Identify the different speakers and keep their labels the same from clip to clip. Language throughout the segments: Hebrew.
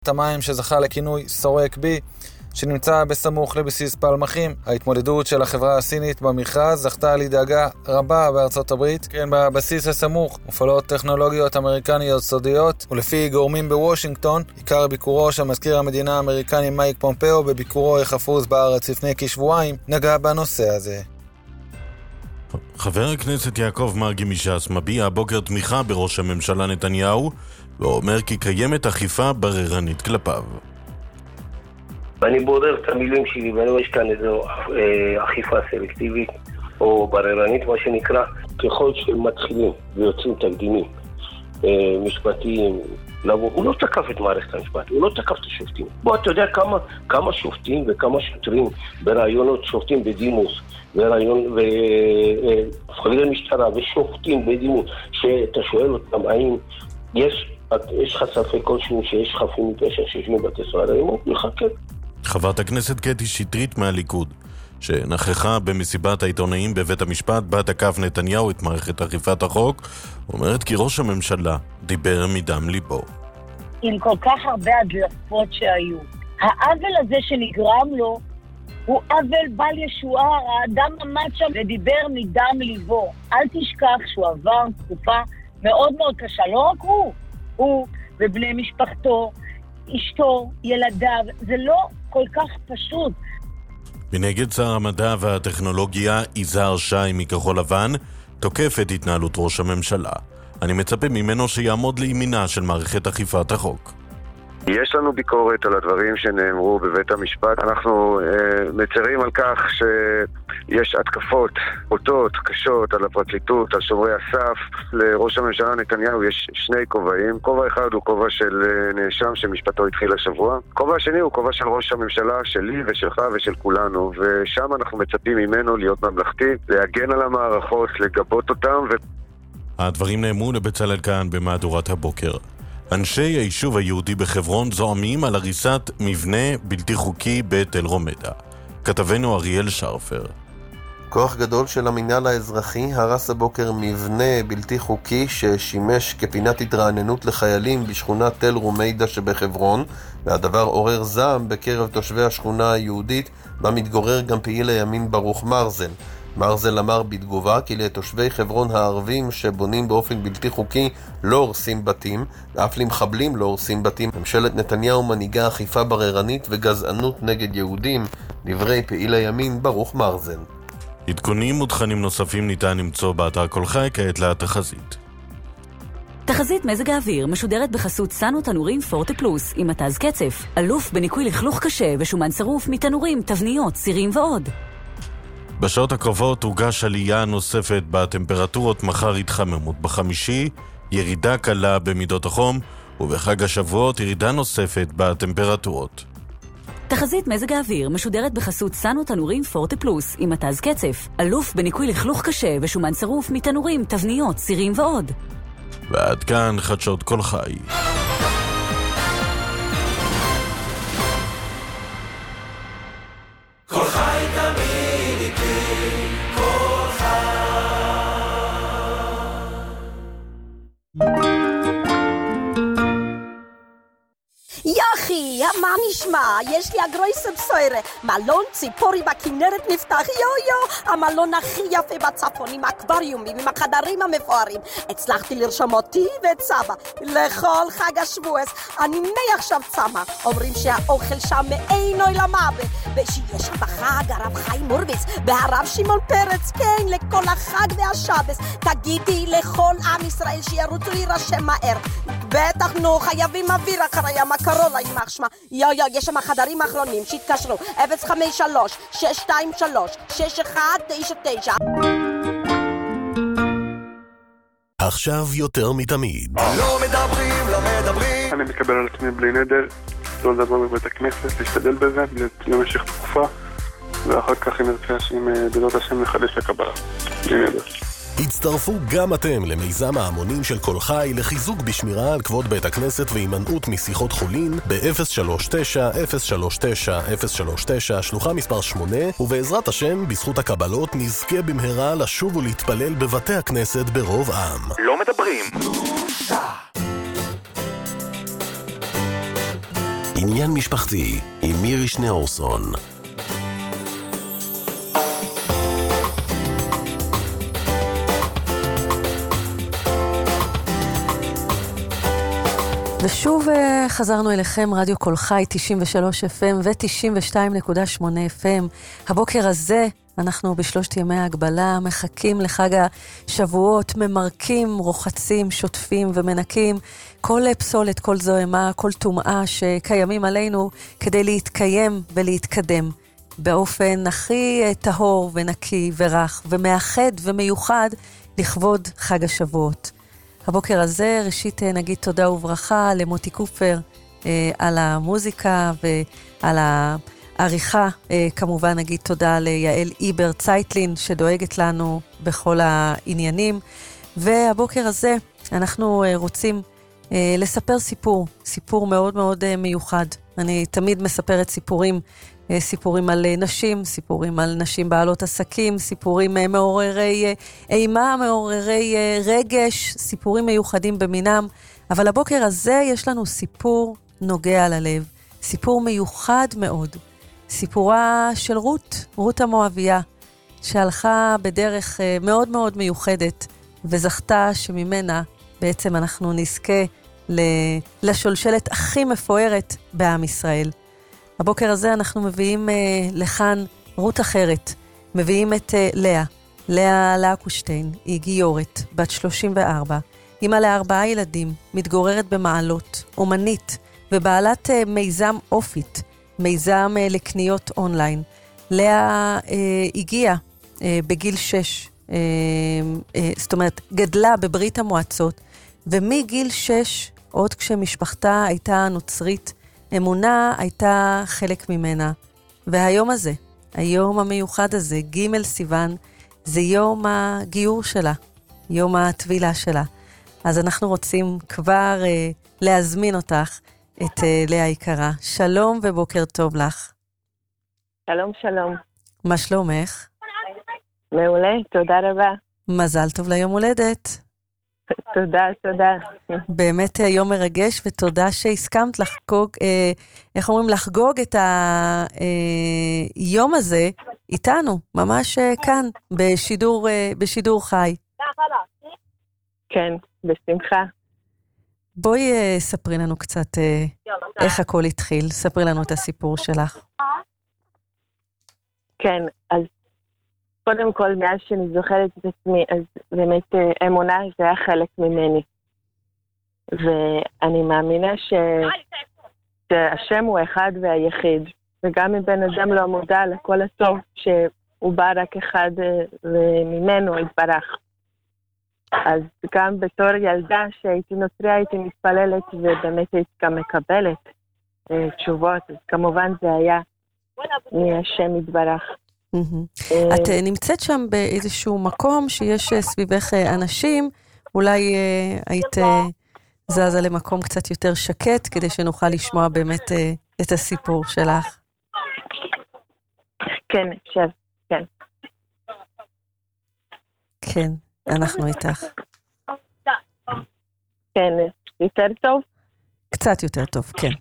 Speaker 1: המים שזכה לכינוי סורק בי, שנמצא בסמוך לבסיס פלמחים. ההתמודדות של החברה הסינית במכרז זכתה לדאגה רבה בארצות הברית. כן, בבסיס הסמוך מופעלות טכנולוגיות אמריקניות סודיות, ולפי גורמים בוושינגטון, עיקר ביקורו של מזכיר המדינה האמריקני מייק פומפאו בביקורו החפוז בארץ לפני כשבועיים, נגע בנושא הזה.
Speaker 2: חבר הכנסת יעקב מרגי מש"ס מביע הבוקר תמיכה בראש הממשלה נתניהו, ואומר כי קיימת אכיפה בררנית כלפיו.
Speaker 3: ואני בורר את המילים שלי, ואני רואה כאן איזו אכיפה סלקטיבית או בררנית, מה שנקרא. ככל שמתחילים ויוצאים תקדימים משפטיים, הוא לא תקף את מערכת המשפט, הוא לא תקף את השופטים. בוא, אתה יודע כמה שופטים וכמה שוטרים ברעיונות, שופטים בדימוס וחברי משטרה ושופטים בדימוס, שאתה שואל אותם האם יש לך ספק כלשהו שיש חפים מפשע שישנו בבתי סוהר, הוא מחכה.
Speaker 2: חברת הכנסת קטי שטרית מהליכוד, שנכחה במסיבת העיתונאים בבית המשפט בה תקף נתניהו את מערכת אכיפת החוק, אומרת כי ראש הממשלה דיבר מדם ליבו.
Speaker 4: עם כל כך הרבה הדלפות שהיו, העוול הזה שנגרם לו הוא עוול בל ישוער. האדם עמד שם ודיבר מדם ליבו. אל תשכח שהוא עבר תקופה מאוד מאוד קשה, לא רק הוא ובני משפחתו, אשתו, ילדיו, זה לא כל כך פשוט.
Speaker 2: מנגד שר המדע והטכנולוגיה יזהר שי מכחול לבן תוקף את התנהלות ראש הממשלה. אני מצפה ממנו שיעמוד לימינה של מערכת אכיפת החוק.
Speaker 5: יש לנו ביקורת על הדברים שנאמרו בבית המשפט. אנחנו מצרים על כך שיש התקפות בוטות, קשות על הפרקליטות, על שומרי הסף. לראש הממשלה נתניהו יש שני כובעים. כובע אחד הוא כובע של נאשם שמשפטו התחיל השבוע. כובע השני הוא כובע של ראש הממשלה, שלי ושלך ושל כולנו, ושם אנחנו מצפים ממנו להיות ממלכתי, להגן על המערכות, לגבות אותם.
Speaker 2: הדברים נאמרו לבצלאל כאן במהדורת הבוקר. אנשי היישוב היהודי בחברון זועמים על הריסת מבנה בלתי חוקי בתל רומדה. כתבנו אריאל שרפר.
Speaker 6: כוח גדול של המינהל האזרחי הרס הבוקר מבנה בלתי חוקי ששימש כפינת התרעננות לחיילים בשכונת תל רומיידה שבחברון, והדבר עורר זעם בקרב תושבי השכונה היהודית, בה מתגורר גם פעיל הימין ברוך מרזל. מרזל אמר בתגובה כי לתושבי חברון הערבים שבונים באופן בלתי חוקי לא הורסים בתים, ואף למחבלים לא הורסים בתים. ממשלת נתניהו מנהיגה אכיפה בררנית וגזענות נגד יהודים, דברי פעיל הימין ברוך מרזל.
Speaker 2: עדכונים ותכנים נוספים ניתן למצוא באתר כל חי. כעת לתחזית.
Speaker 7: תחזית מזג האוויר משודרת בחסות סנו תנורים פורטה פלוס עם מתז קצף, אלוף בניקוי לכלוך קשה ושומן שרוף מתנורים, תבניות, סירים ועוד.
Speaker 2: בשעות הקרובות הוגש עלייה נוספת בטמפרטורות, מחר התחממות בחמישי, ירידה קלה במידות החום, ובחג השבועות ירידה נוספת בטמפרטורות.
Speaker 7: תחזית מזג האוויר משודרת בחסות סנו תנורים פורטה פלוס עם מתז קצף, אלוף בניקוי לכלוך קשה ושומן שרוף מתנורים, תבניות, סירים ועוד.
Speaker 2: ועד כאן חדשות כל חי.
Speaker 8: כל חי תמיד איתי, כל חי.
Speaker 9: יחי, מה נשמע? יש לי הגרויסה בסוירה. מלון ציפורי בכנרת נפתח, יו. המלון הכי יפה בצפון, עם אקווריומים, עם החדרים המפוארים. הצלחתי לרשום אותי ואת סבא לכל חג השבועס. אני מעכשיו צמה. אומרים שהאוכל שם מאין אוי למוות, ושיש שם בחג הרב חיים מורביץ והרב שמעון פרץ, כן, לכל החג והשבס. תגידי לכל עם ישראל שירוצו להירשם מהר. בטח נו, חייבים אוויר אחרי המקרולה יימח שמה. יש שם חדרים אחרונים שהתקשרו 053-623-6199.
Speaker 10: עכשיו יותר מתמיד.
Speaker 8: לא מדברים.
Speaker 11: אני מקבל על עצמי בלי נדר, לא לדבר בבית הכנסת, להשתדל בזה למשך תקופה, ואחר כך אם נרצה שאם בעזרת השם נחדש לקבלה. בלי נדר.
Speaker 10: הצטרפו גם אתם למיזם ההמונים של כל חי לחיזוק בשמירה על כבוד בית הכנסת והימנעות משיחות חולין ב-039-039-039 שלוחה מספר 8, ובעזרת השם בזכות הקבלות נזכה במהרה לשוב ולהתפלל בבתי הכנסת ברוב עם.
Speaker 8: לא מדברים.
Speaker 10: עניין משפחתי עם מירי שניאורסון.
Speaker 12: ושוב חזרנו אליכם, רדיו קול חי, 93 FM ו-92.8 FM. הבוקר הזה אנחנו בשלושת ימי ההגבלה, מחכים לחג השבועות, ממרקים, רוחצים, שוטפים ומנקים כל פסולת, כל זוהמה, כל טומאה שקיימים עלינו כדי להתקיים ולהתקדם באופן הכי טהור ונקי ורח ומאחד ומיוחד לכבוד חג השבועות. הבוקר הזה ראשית נגיד תודה וברכה למוטי קופר על המוזיקה ועל העריכה. כמובן נגיד תודה ליעל איבר צייטלין שדואגת לנו בכל העניינים. והבוקר הזה אנחנו רוצים לספר סיפור מאוד מאוד מיוחד. אני תמיד מספרת סיפורים על נשים, סיפורים על נשים בעלות עסקים, סיפורים מעוררי אימה, מעוררי רגש, סיפורים מיוחדים במינם. אבל הבוקר הזה יש לנו סיפור נוגע ללב, סיפור מיוחד מאוד. סיפורה של רות המואביה, שהלכה בדרך מאוד מאוד מיוחדת, וזכתה שממנה בעצם אנחנו נזכה לשולשלת הכי מפוארת בעם ישראל. הבוקר הזה אנחנו מביאים לכאן רות אחרת, מביאים את לאה לקושטיין, היא גיורת, בת 34, אמא ל4 ילדים, מתגוררת במעלות, אומנית ובעלת מיזם אופית, מיזם לקניות אונליין. לאה הגיעה בגיל 6, זאת אומרת גדלה בברית המועצות, ומגיל 6, עוד כשמשפחתה הייתה נוצרית, אמונה הייתה חלק ממנה. והיום הזה, היום המיוחד הזה, ג' סיוון, זה יום הגיור שלה, יום הטבילה שלה. אז אנחנו רוצים כבר להזמין אותך, את לאה היקרה. שלום ובוקר טוב לך.
Speaker 13: שלום, שלום.
Speaker 12: מה שלומך?
Speaker 13: מעולה, תודה רבה.
Speaker 12: מזל טוב ליום הולדת.
Speaker 13: תודה, תודה.
Speaker 12: באמת יום מרגש, ותודה שהסכמת לחגוג, לחגוג את היום הזה איתנו, ממש כאן, בשידור חי.
Speaker 13: כן, בשמחה.
Speaker 12: בואי ספרי לנו קצת איך הכל התחיל, ספרי לנו את הסיפור שלך.
Speaker 13: כן, אז קודם כל, מאז שאני זוכרת את עצמי, אז באמת אמונה זה היה חלק ממני. ואני מאמינה שהשם הוא אחד והיחיד, וגם אם בן אדם לא מודע לכל הטוב שהוא בא רק אחד וממנו התברך. אז גם בתור ילדה שהייתי נוצריה הייתי מתפללת ובאמת הייתי גם מקבלת תשובות, אז כמובן זה היה מהשם התברך.
Speaker 12: את נמצאת שם באיזשהו מקום שיש סביבך אנשים, אולי היית זזה למקום קצת יותר שקט כדי שנוכל לשמוע באמת את הסיפור שלך.
Speaker 13: כן, אפשר, כן.
Speaker 12: כן, אנחנו איתך.
Speaker 13: כן, יותר טוב?
Speaker 12: קצת יותר טוב, כן.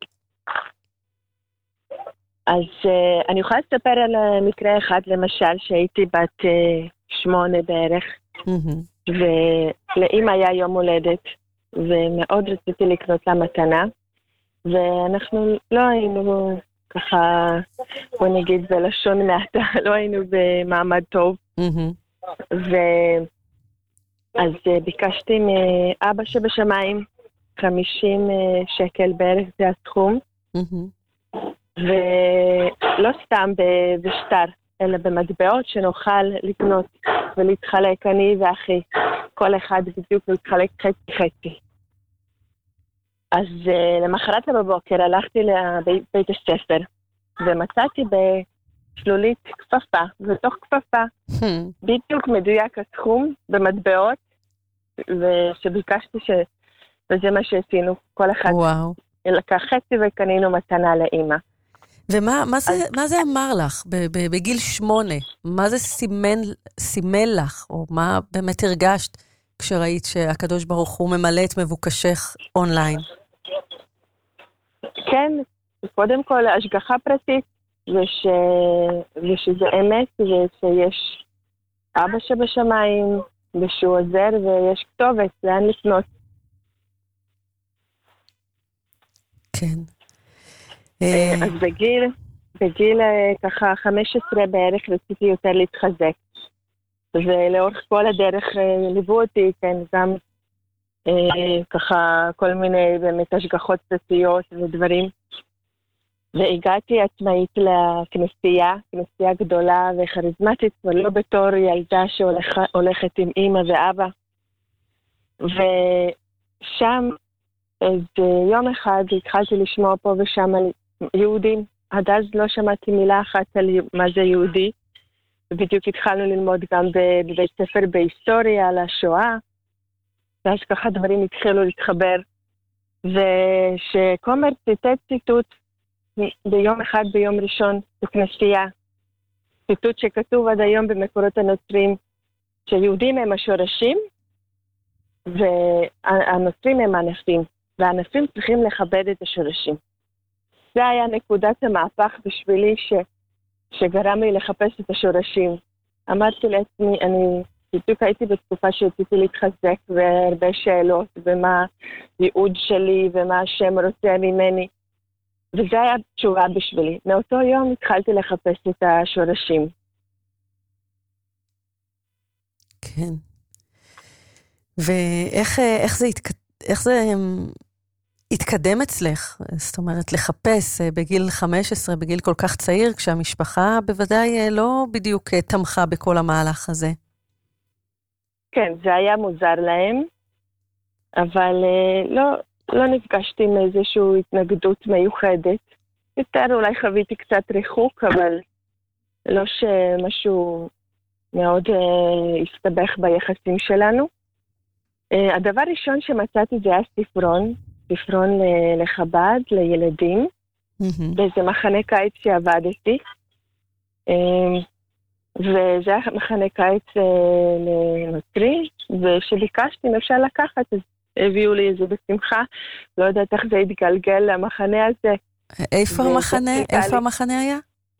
Speaker 13: אז אני יכולה לספר על מקרה אחד, למשל, שהייתי בת 8 בערך, ולאמא היה יום הולדת, ומאוד רציתי לקנות לה מתנה, ואנחנו לא היינו ככה, בוא נגיד בלשון מעטה, לא היינו במעמד טוב, אז ביקשתי מאבא שבשמיים 50 שקל בערך, זה הסכום, ולא סתם בשטר, אלא במטבעות שנוכל לקנות ולהתחלק, אני ואחי, כל אחד בדיוק להתחלק חצי. אז למחרת בבוקר הלכתי לבית הספר, ומצאתי בשלולית כפפה, ובתוך כפפה בדיוק מדויק הסכום במטבעות, ושביקשתי וזה מה שעשינו, כל אחד לקח חצי וקנינו מתנה לאמא.
Speaker 12: ומה זה אמר לך בגיל 8? מה זה סימל לך? או מה באמת הרגשת כשראית שהקדוש ברוך הוא ממלא את מבוקשך אונליין?
Speaker 13: כן, קודם כל השגחה פרטית, ושזה אמת, ושיש אבא שבשמיים, ושהוא עוזר, ויש כתובת, לאן לפנות.
Speaker 12: כן.
Speaker 13: אז בגיל ככה 15 בערך רציתי יותר להתחזק. ולאורך כל הדרך ליוו אותי, כן, גם ככה כל מיני באמת השגחות פרטיות ודברים. והגעתי עצמאית לכנסייה, כנסייה גדולה וכריזמטית, ולא בתור ילדה שהולכת עם אמא ואבא. ושם, אז יום אחד התחלתי לשמוע פה ושם על יהודים. עד אז לא שמעתי מילה אחת על מה זה יהודי. ובדיוק התחלנו ללמוד גם בבית ספר בהיסטוריה על השואה. ואז ככה דברים התחילו להתחבר. ושכומר ציטט ציטוט ביום אחד ביום ראשון בכנסייה. ציטוט שכתוב עד היום במקורות הנוצרים, שיהודים הם השורשים, והנוצרים הם הענפים, והענפים צריכים לכבד את השורשים. זה היה נקודת המהפך בשבילי שגרם לי לחפש את השורשים. אמרתי לעצמי, אני בדיוק הייתי בתקופה שרציתי להתחזק, והרבה שאלות, ומה הייעוד שלי, ומה השם רוצה ממני. וזה היה תשובה בשבילי. מאותו יום התחלתי לחפש את השורשים.
Speaker 12: כן. ואיך זה התקדם אצלך? זאת אומרת, לחפש בגיל 15, בגיל כל כך צעיר, כשהמשפחה בוודאי לא בדיוק תמכה בכל המהלך הזה.
Speaker 13: כן, זה היה מוזר להם, אבל לא נפגשתי עם איזושהי התנגדות מיוחדת. יותר אולי חוויתי קצת ריחוק, אבל לא שמשהו מאוד הסתבך ביחסים שלנו. הדבר הראשון שמצאתי זה היה ספרון לחב"ד, לילדים, באיזה מחנה קיץ שעבדתי. וזה היה מחנה קיץ לנוצרי, ושביקשתי אם אפשר לקחת, אז הביאו לי איזה בשמחה, לא יודעת איך זה התגלגל למחנה הזה.
Speaker 12: איפה המחנה היה?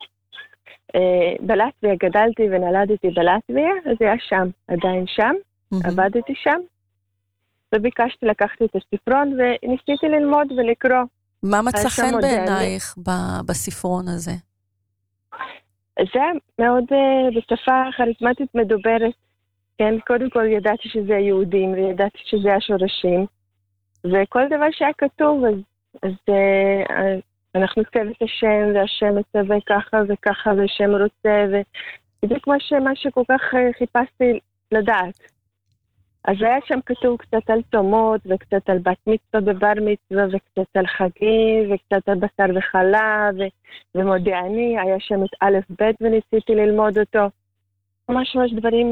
Speaker 13: בלטביה, גדלתי ונולדתי בלטביה, אז היה שם, עדיין שם, עבדתי שם, וביקשתי לקחתי את הספרון, וניסיתי ללמוד ולקרוא.
Speaker 12: מה מצא חן בעינייך בספרון הזה?
Speaker 13: זה מאוד בשפה כריזמטית מדוברת. כן, קודם כל ידעתי שזה יהודים, וידעתי שזה השורשים, וכל דבר שהיה כתוב, אז אנחנו כתבת השם, והשם מצווה ככה וככה, והשם רוצה, ובדיוק מה שכל כך חיפשתי לדעת. אז היה שם כתוב קצת על תומות, וקצת על בת מצווה בבר מצווה, וקצת על חגים, וקצת על בשר וחלב, ומודיעני, היה שם את א' ב' וניסיתי ללמוד אותו. ממש דברים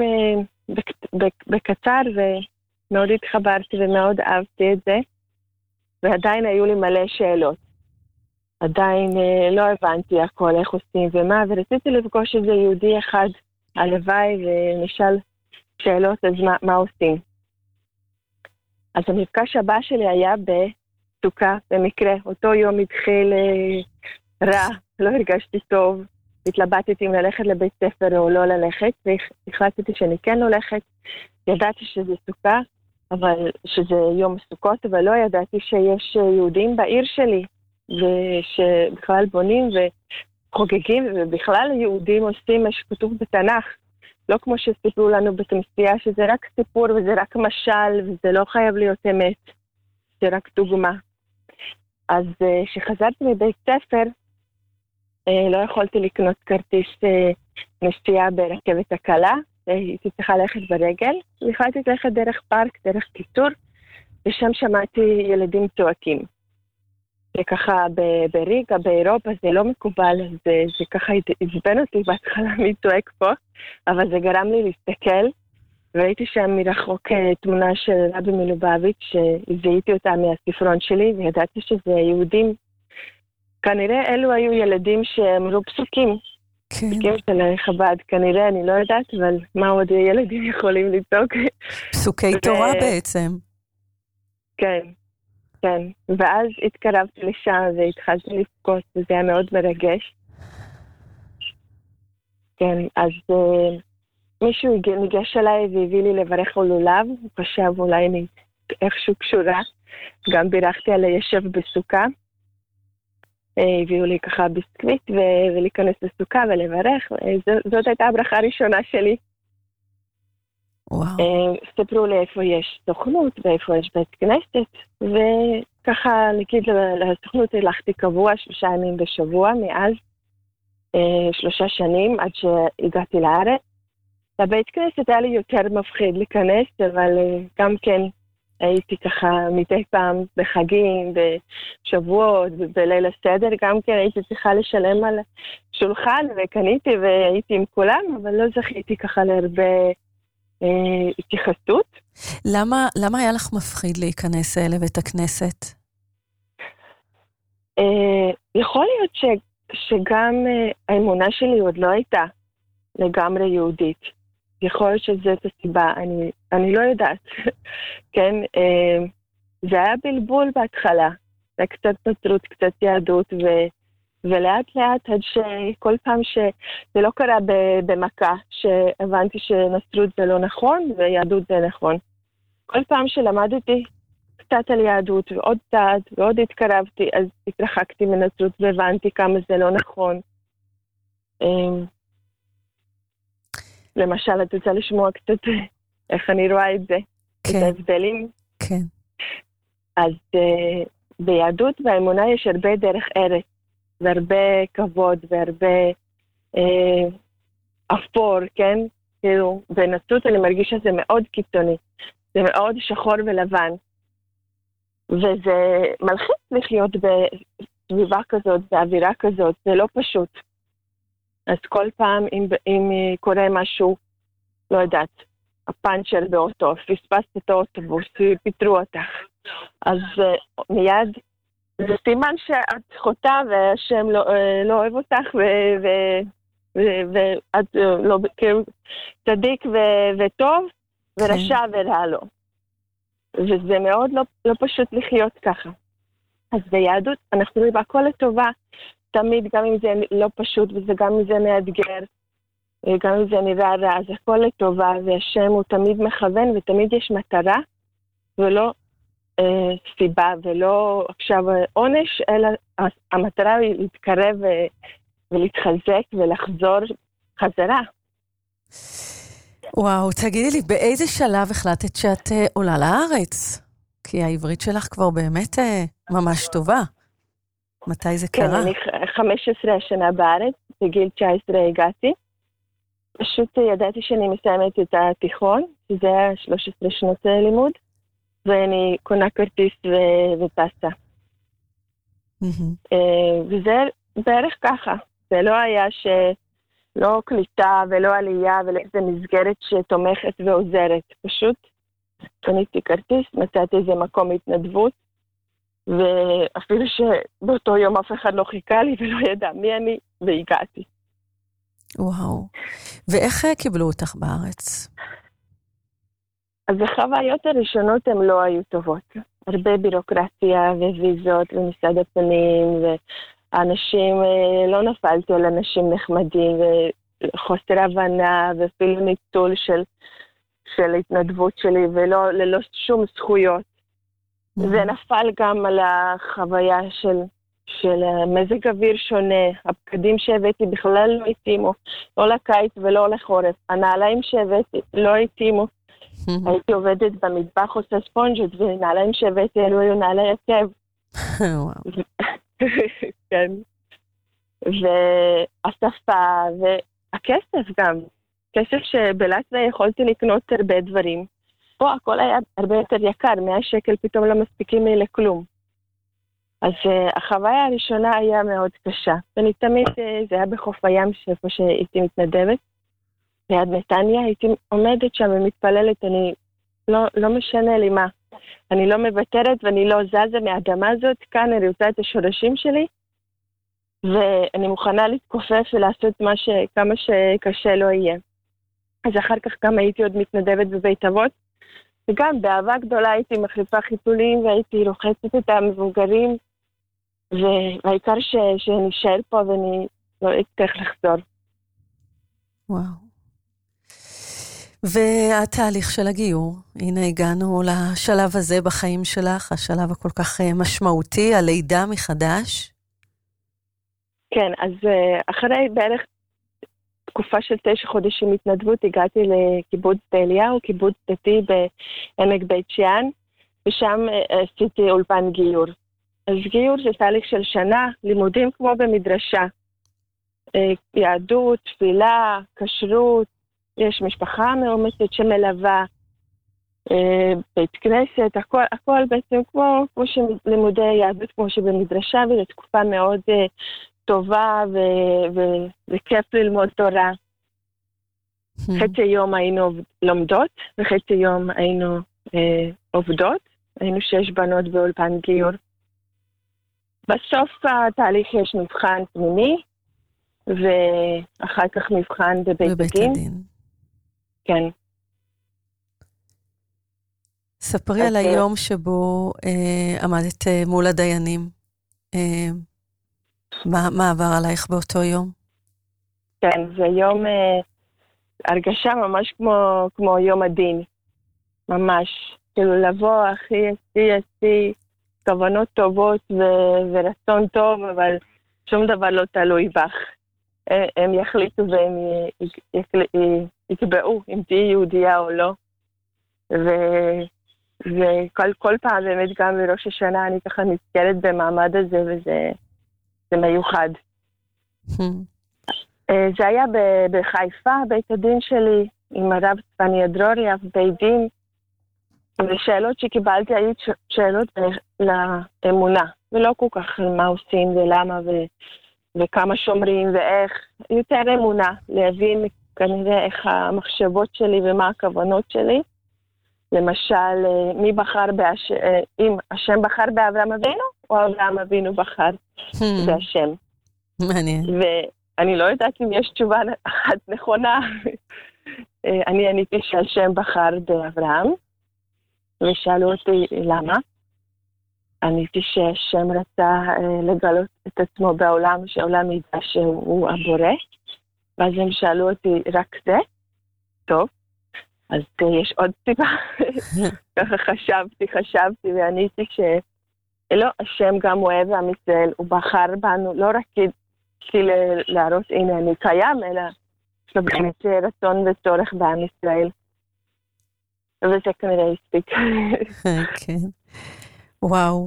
Speaker 13: בקצר, ומאוד התחברתי ומאוד אהבתי את זה, ועדיין היו לי מלא שאלות. עדיין לא הבנתי הכל, איך עושים ומה, ורציתי לפגוש איזה יהודי אחד הלוואי, ונשאל שאלות, אז מה עושים? אז המפגש הבא שלי היה בסוכה, במקרה. אותו יום התחיל רע, לא הרגשתי טוב, התלבטתי אם ללכת לבית ספר או לא ללכת, והחלטתי שאני כן הולכת. ידעתי שזה סוכה, אבל שזה יום סוכות, אבל לא ידעתי שיש יהודים בעיר שלי, ושבכלל בונים וחוגגים, ובכלל יהודים עושים מה שכתוב בתנ"ך. לא כמו שסיפרו לנו בכנסייה, שזה רק סיפור וזה רק משל, וזה לא חייב להיות אמת, זה רק דוגמה. אז כשחזרתי מבית ספר, לא יכולתי לקנות כרטיס נסיעה ברכבת הקלה, הייתי צריכה ללכת ברגל, והחלטתי ללכת דרך פארק, דרך קיצור, ושם שמעתי ילדים צועקים. וככה בריגה, באירופה, זה לא מקובל, זה ככה הזבן אותי בהתחלה מי צועק פה, אבל זה גרם לי להסתכל, וראיתי שם מרחוק תמונה של רבי מלובביץ' שהזהיתי אותה מהספרון שלי, וידעתי שזה יהודים. כנראה אלו היו ילדים שאמרו פסוקים. פסוקים של חב"ד, כנראה, אני לא יודעת, אבל מה עוד ילדים יכולים לצעוק?
Speaker 12: פסוקי תורה בעצם.
Speaker 13: כן. כן, ואז התקרבתי לשם והתחלתי לבכות, וזה היה מאוד מרגש. כן, אז מישהו ניגש אליי והביא לי לברך על לולב, הוא חשב אולי אני איכשהו קשורה, גם בירכתי על הישב בסוכה, הביאו לי ככה ביסקוויט ולהיכנס לסוכה ולברך, זאת הייתה הברכה הראשונה שלי. ספרו לי איפה יש סוכנות ואיפה יש בית כנסת, וככה נגיד לסוכנות הלכתי קבוע 3 ימים בשבוע, מאז 3 שנים עד שהגעתי לארץ. לבית כנסת היה לי יותר מפחיד להיכנס, אבל גם כן הייתי ככה מדי פעם בחגים, בשבועות, בליל הסדר, גם כן הייתי צריכה לשלם על שולחן, וקניתי והייתי עם כולם, אבל לא זכיתי ככה להרבה התייחסות.
Speaker 12: למה היה לך מפחיד להיכנס לבית הכנסת?
Speaker 13: יכול להיות שגם האמונה שלי עוד לא הייתה לגמרי יהודית. יכול להיות שזאת הסיבה, אני לא יודעת. כן, זה היה בלבול בהתחלה. זה קצת נצרות, קצת יהדות, ולאט לאט עד שכל פעם שזה לא קרה במכה, שהבנתי שנצרות זה לא נכון ויהדות זה נכון. כל פעם שלמדתי קצת על יהדות ועוד קצת ועוד התקרבתי, אז התרחקתי מנצרות והבנתי כמה זה לא נכון. למשל, את רוצה לשמוע קצת איך אני רואה את זה,
Speaker 12: כן.
Speaker 13: את ההבדלים?
Speaker 12: כן.
Speaker 13: אז ביהדות והאמונה יש הרבה דרך ארץ, והרבה כבוד, והרבה אפור, כן? כאילו, בנצרות אני מרגישה שזה מאוד קיצוני, זה מאוד שחור ולבן, וזה מלחיץ לחיות בסביבה כזאת, באווירה כזאת, זה לא פשוט. אז כל פעם אם קורה משהו, לא יודעת, הפאנצ'ר באוטו, פספסת את האוטובוס, פיטרו אותך, אז מיד זה סימן שאת חוטאה והשם לא אוהב אותך ואת לא צדיק וטוב ורשע ורע לו. וזה מאוד לא פשוט לחיות ככה. אז ביהדות אנחנו רואים הכל לטובה, תמיד, גם אם זה לא פשוט וגם אם זה מאתגר, גם אם זה נראה רע, אז הכל לטובה, והשם הוא תמיד מכוון ותמיד יש מטרה ולא סיבה ולא עכשיו עונש, אלא המטרה היא להתקרב ולהתחזק ולחזור חזרה.
Speaker 12: וואו, תגידי לי, באיזה שלב החלטת שאת עולה לארץ? כי העברית שלך כבר באמת ממש טובה. מתי זה קרה?
Speaker 13: כן, אני 15 שנה בארץ, בגיל 19 הגעתי. פשוט ידעתי שאני מסיימת את התיכון, שזה היה 13 שנות לימוד, ואני קונה כרטיס וטסה. וזה בערך ככה. זה לא היה לא קליטה ולא עלייה ולא איזה מסגרת שתומכת ועוזרת. פשוט קניתי כרטיס, מצאתי איזה מקום התנדבות, ואפילו שבאותו יום אף אחד לא חיכה לי ולא ידע מי אני, והגעתי.
Speaker 12: וואו. ואיך קיבלו אותך בארץ?
Speaker 13: אז החוויות הראשונות הן לא היו טובות. הרבה בירוקרטיה וויזות ומשרד הפנים, והאנשים, לא נפלתי על אנשים נחמדים, וחוסר הבנה, ואפילו ניצול של התנדבות שלי, וללא שום זכויות. זה נפל גם על החוויה של מזג אוויר שונה. הבגדים שהבאתי בכלל לא התאימו, לא לקיץ ולא לחורף. הנעליים שהבאתי לא התאימו. הייתי עובדת במטבח עושה ספונג'ות, ונעליים שהבאתי אלו היו נעלי עקב. כן. והשפה והכסף גם. כסף שבלטביה יכולתי לקנות הרבה דברים. פה הכל היה הרבה יותר יקר, 100 שקל פתאום לא מספיקים לי לכלום. אז החוויה הראשונה היה מאוד קשה. ואני תמיד, זה היה בחוף הים, שאיפה שהייתי מתנדבת, ליד נתניה, הייתי עומדת שם ומתפללת, אני לא משנה לי מה. אני לא מוותרת ואני לא זזה מהאדמה הזאת, כאן אני רוצה את השורשים שלי, ואני מוכנה להתכופף ולעשות כמה שקשה לא יהיה. אז אחר כך גם הייתי עוד מתנדבת בבית אבות, וגם באהבה גדולה הייתי מחליפה חיתולים והייתי רוחצת את המבוגרים, והעיקר שנשאר פה ואני לא אצטרך לחזור.
Speaker 12: וואו. והתהליך של הגיור, הנה הגענו לשלב הזה בחיים שלך, השלב הכל כך משמעותי, הלידה מחדש.
Speaker 13: כן, אז אחרי בערך תקופה של 9 חודשים התנדבות, הגעתי לקיבוץ באליהו, קיבוץ דתי בעמק בית שאן, ושם עשיתי אולפן גיור. אז גיור זה תהליך של שנה, לימודים כמו במדרשה. יהדות, תפילה, כשרות, יש משפחה מאומצת שמלווה, בית כנסת, הכל בעצם כמו שלימודי יהדות כמו שבמדרשה, וזו תקופה מאוד טובה וכיף ללמוד תורה. חצי יום היינו לומדות, וחצי יום היינו עובדות, היינו 6 בנות באולפן גיור. בסוף התהליך יש מבחן פנימי, ואחר כך מבחן בבית הדין. כן.
Speaker 12: ספרי על היום שבו עמדת מול הדיינים. מה עבר עלייך באותו יום?
Speaker 13: כן, זה יום, הרגשה ממש כמו יום הדין. ממש. כאילו לבוא, הכי, כוונות טובות ורצון טוב, אבל שום דבר לא תלוי בך. הם יחליטו והם יקבעו אם תהי יהודייה או לא. וכל פעם באמת גם בראש השנה אני ככה נזכרת במעמד הזה, וזה מיוחד. זה היה בחיפה, בית הדין שלי, עם הרב צפניה דרורי, אב בית דין, ושאלות שקיבלתי היו שאלות לאמונה, ולא כל כך מה עושים ולמה וכמה שומרים ואיך, יותר אמונה, להבין כנראה איך המחשבות שלי ומה הכוונות שלי. למשל, מי בחר אם השם בחר באברהם אבינו, או אברהם אבינו בחר בהשם.
Speaker 12: מעניין.
Speaker 13: ואני לא יודעת אם יש תשובה אחת נכונה. אני עניתי שהשם בחר באברהם, ושאלו אותי למה. עניתי שהשם רצה לגלות את עצמו בעולם, שהעולם ידע שהוא הבורא. ואז הם שאלו אותי, רק זה? טוב. אז יש עוד סיבה. ככה חשבתי ועניתי שלא, השם גם אוהב עם ישראל, הוא בחר בנו לא רק כדי להראות הנה אני קיים, אלא יש לו באמת רצון וצורך בעם ישראל. וזה כנראה הספיק.
Speaker 12: כן. וואו.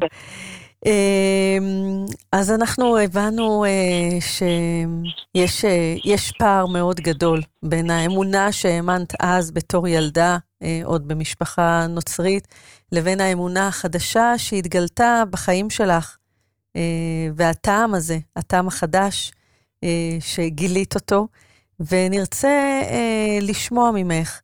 Speaker 12: אז אנחנו הבנו שיש פער מאוד גדול בין האמונה שהאמנת אז בתור ילדה, עוד במשפחה נוצרית, לבין האמונה החדשה שהתגלתה בחיים שלך, והטעם הזה, הטעם החדש שגילית אותו, ונרצה לשמוע ממך,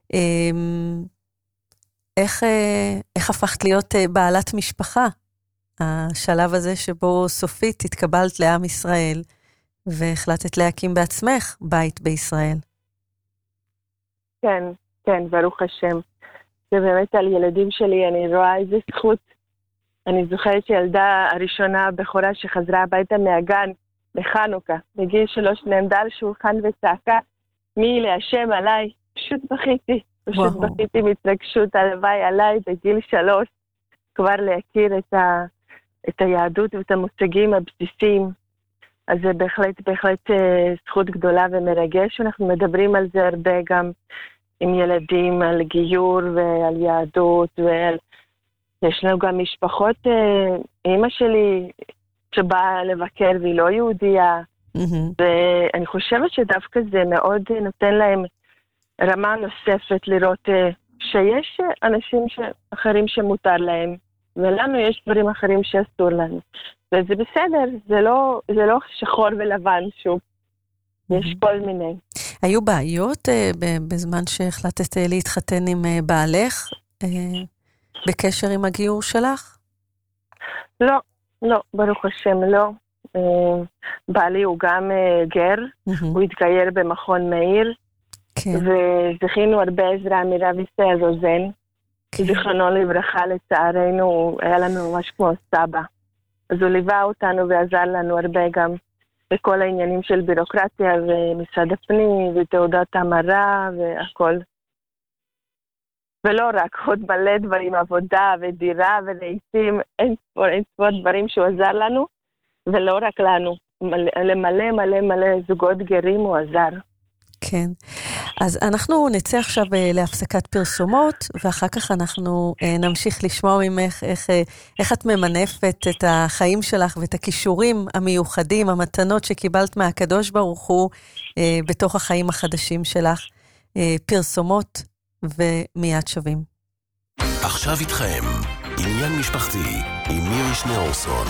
Speaker 12: איך הפכת להיות בעלת משפחה? השלב הזה שבו סופית התקבלת לעם ישראל, והחלטת להקים בעצמך בית בישראל.
Speaker 13: כן, כן, ברוך השם. זה באמת על ילדים שלי, אני רואה איזה זכות. אני זוכרת שילדה הראשונה הבכורה שחזרה הביתה מהגן בחנוכה, בגיל 3 נעמדה על שולחן וצעקה, מי להשם עליי? פשוט בכיתי מתרגשות הלוואי עליי בגיל 3, כבר להכיר את היהדות ואת המושגים הבסיסיים. אז זה בהחלט זכות גדולה ומרגש. אנחנו מדברים על זה הרבה גם עם ילדים, על גיור ועל יהדות, יש לנו גם משפחות, אמא שלי שבאה לבקר והיא לא יהודייה, ואני חושבת שדווקא זה מאוד נותן להם רמה נוספת לראות שיש אנשים אחרים שמותר להם, ולנו יש דברים אחרים שאסור לנו. וזה בסדר, זה לא שחור ולבן שוב. יש כל מיני.
Speaker 12: היו בעיות בזמן שהחלטת להתחתן עם בעלך, בקשר עם הגיור שלך?
Speaker 13: לא, ברוך השם לא. בעלי הוא גם גר, הוא התגייר במכון מאיר, וזכינו הרבה עזרה מרב ישראל רוזן, זיכרונו לברכה, לצערנו, היה לנו ממש כמו סבא. אז הוא ליווה אותנו ועזר לנו הרבה גם בכל העניינים של בירוקרטיה ומשרד הפנים ותעודת המרה והכל. ולא רק, עוד מלא דברים, עבודה ודירה ולעיתים אין ספור דברים שהוא עזר לנו, ולא רק לנו, למלא מלא מלא זוגות גרים הוא עזר.
Speaker 12: כן, אז אנחנו נצא עכשיו להפסקת פרסומות, ואחר כך אנחנו נמשיך לשמוע ממך איך את ממנפת את החיים שלך ואת הכישורים המיוחדים, המתנות שקיבלת מהקדוש ברוך הוא בתוך החיים החדשים שלך. פרסומות ומיד שווים.
Speaker 10: עכשיו איתכם, עניין משפחתי עם מירי שניאורסון.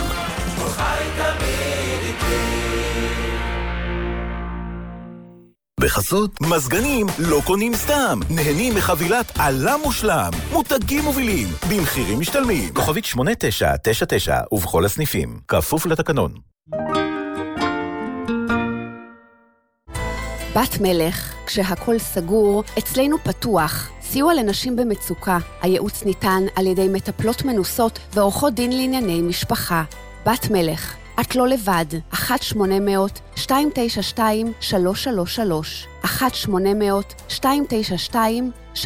Speaker 10: בחסות מזגנים לא קונים סתם, נהנים מחבילת עלה מושלם, מותגים מובילים במחירים משתלמים. כוכבית 8999 ובכל הסניפים, כפוף לתקנון.
Speaker 14: בת מלך, כשהכל סגור, אצלנו פתוח. סיוע לנשים במצוקה. הייעוץ ניתן על ידי מטפלות מנוסות ועורכות דין לענייני משפחה. בת מלך, את לא לבד. 1-800-292-333. 1-800-292-333.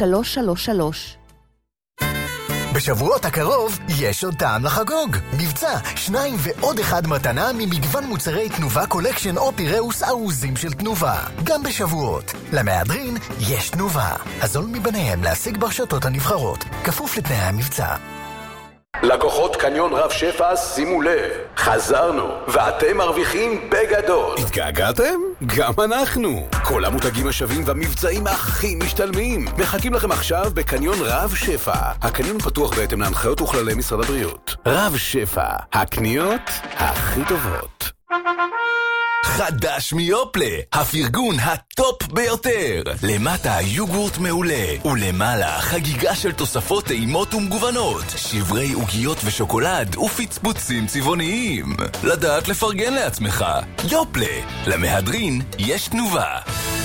Speaker 15: בשבועות הקרוב יש עוד טעם לחגוג. מבצע 2 ועוד 1 מתנה ממגוון מוצרי תנובה קולקשן או פיראוס ארוזים של תנובה. גם בשבועות. למהדרין יש תנובה. הזול מבניהם להשיג ברשתות הנבחרות. כפוף לתנאי המבצע.
Speaker 16: לקוחות קניון רב שפע, שימו לב, חזרנו, ואתם מרוויחים בגדול.
Speaker 17: התגעגעתם? גם אנחנו. כל המותגים השווים והמבצעים הכי משתלמים. מחכים לכם עכשיו בקניון רב שפע. הקניון פתוח בהתאם להנחיות וכללי משרד הבריאות. רב שפע, הקניות הכי טובות.
Speaker 15: חדש מיופלה, הפרגון הטופ ביותר. למטה יוגורט מעולה, ולמעלה חגיגה של תוספות טעימות ומגוונות, שברי עוגיות ושוקולד ופצפוצים צבעוניים. לדעת לפרגן לעצמך. יופלה, למהדרין יש תנובה.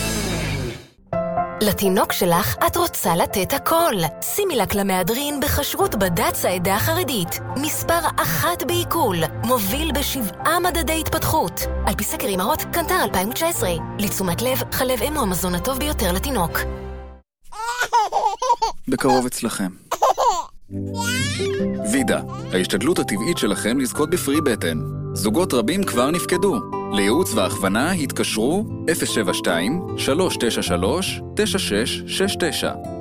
Speaker 18: לתינוק שלך את רוצה לתת הכל. שימי לק למהדרין בחשרות בד"ץ העדה החרדית. מספר 1 בעיכול. מוביל ב7 מדדי התפתחות. על פי סקר אימהות, קנטר 2019. לתשומת לב, חלב אם הוא המזון הטוב ביותר לתינוק.
Speaker 19: בקרוב אצלכם. וידה, ההשתדלות הטבעית שלכם לזכות בפרי בטן. זוגות רבים כבר נפקדו. לייעוץ והכוונה התקשרו 072-393-9669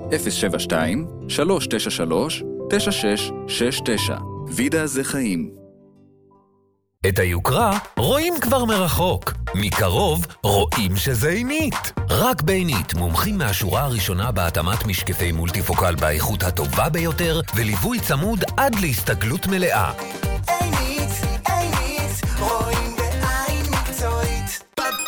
Speaker 19: 072-393-9669. וידה זה חיים.
Speaker 20: את היוקרה רואים כבר מרחוק. מקרוב רואים שזה עינית. רק בעינית מומחים מהשורה הראשונה בהתאמת משקפי מולטיפוקל באיכות הטובה ביותר וליווי צמוד עד להסתגלות מלאה.
Speaker 8: עינית, עינית, רואים בעין מקצועית.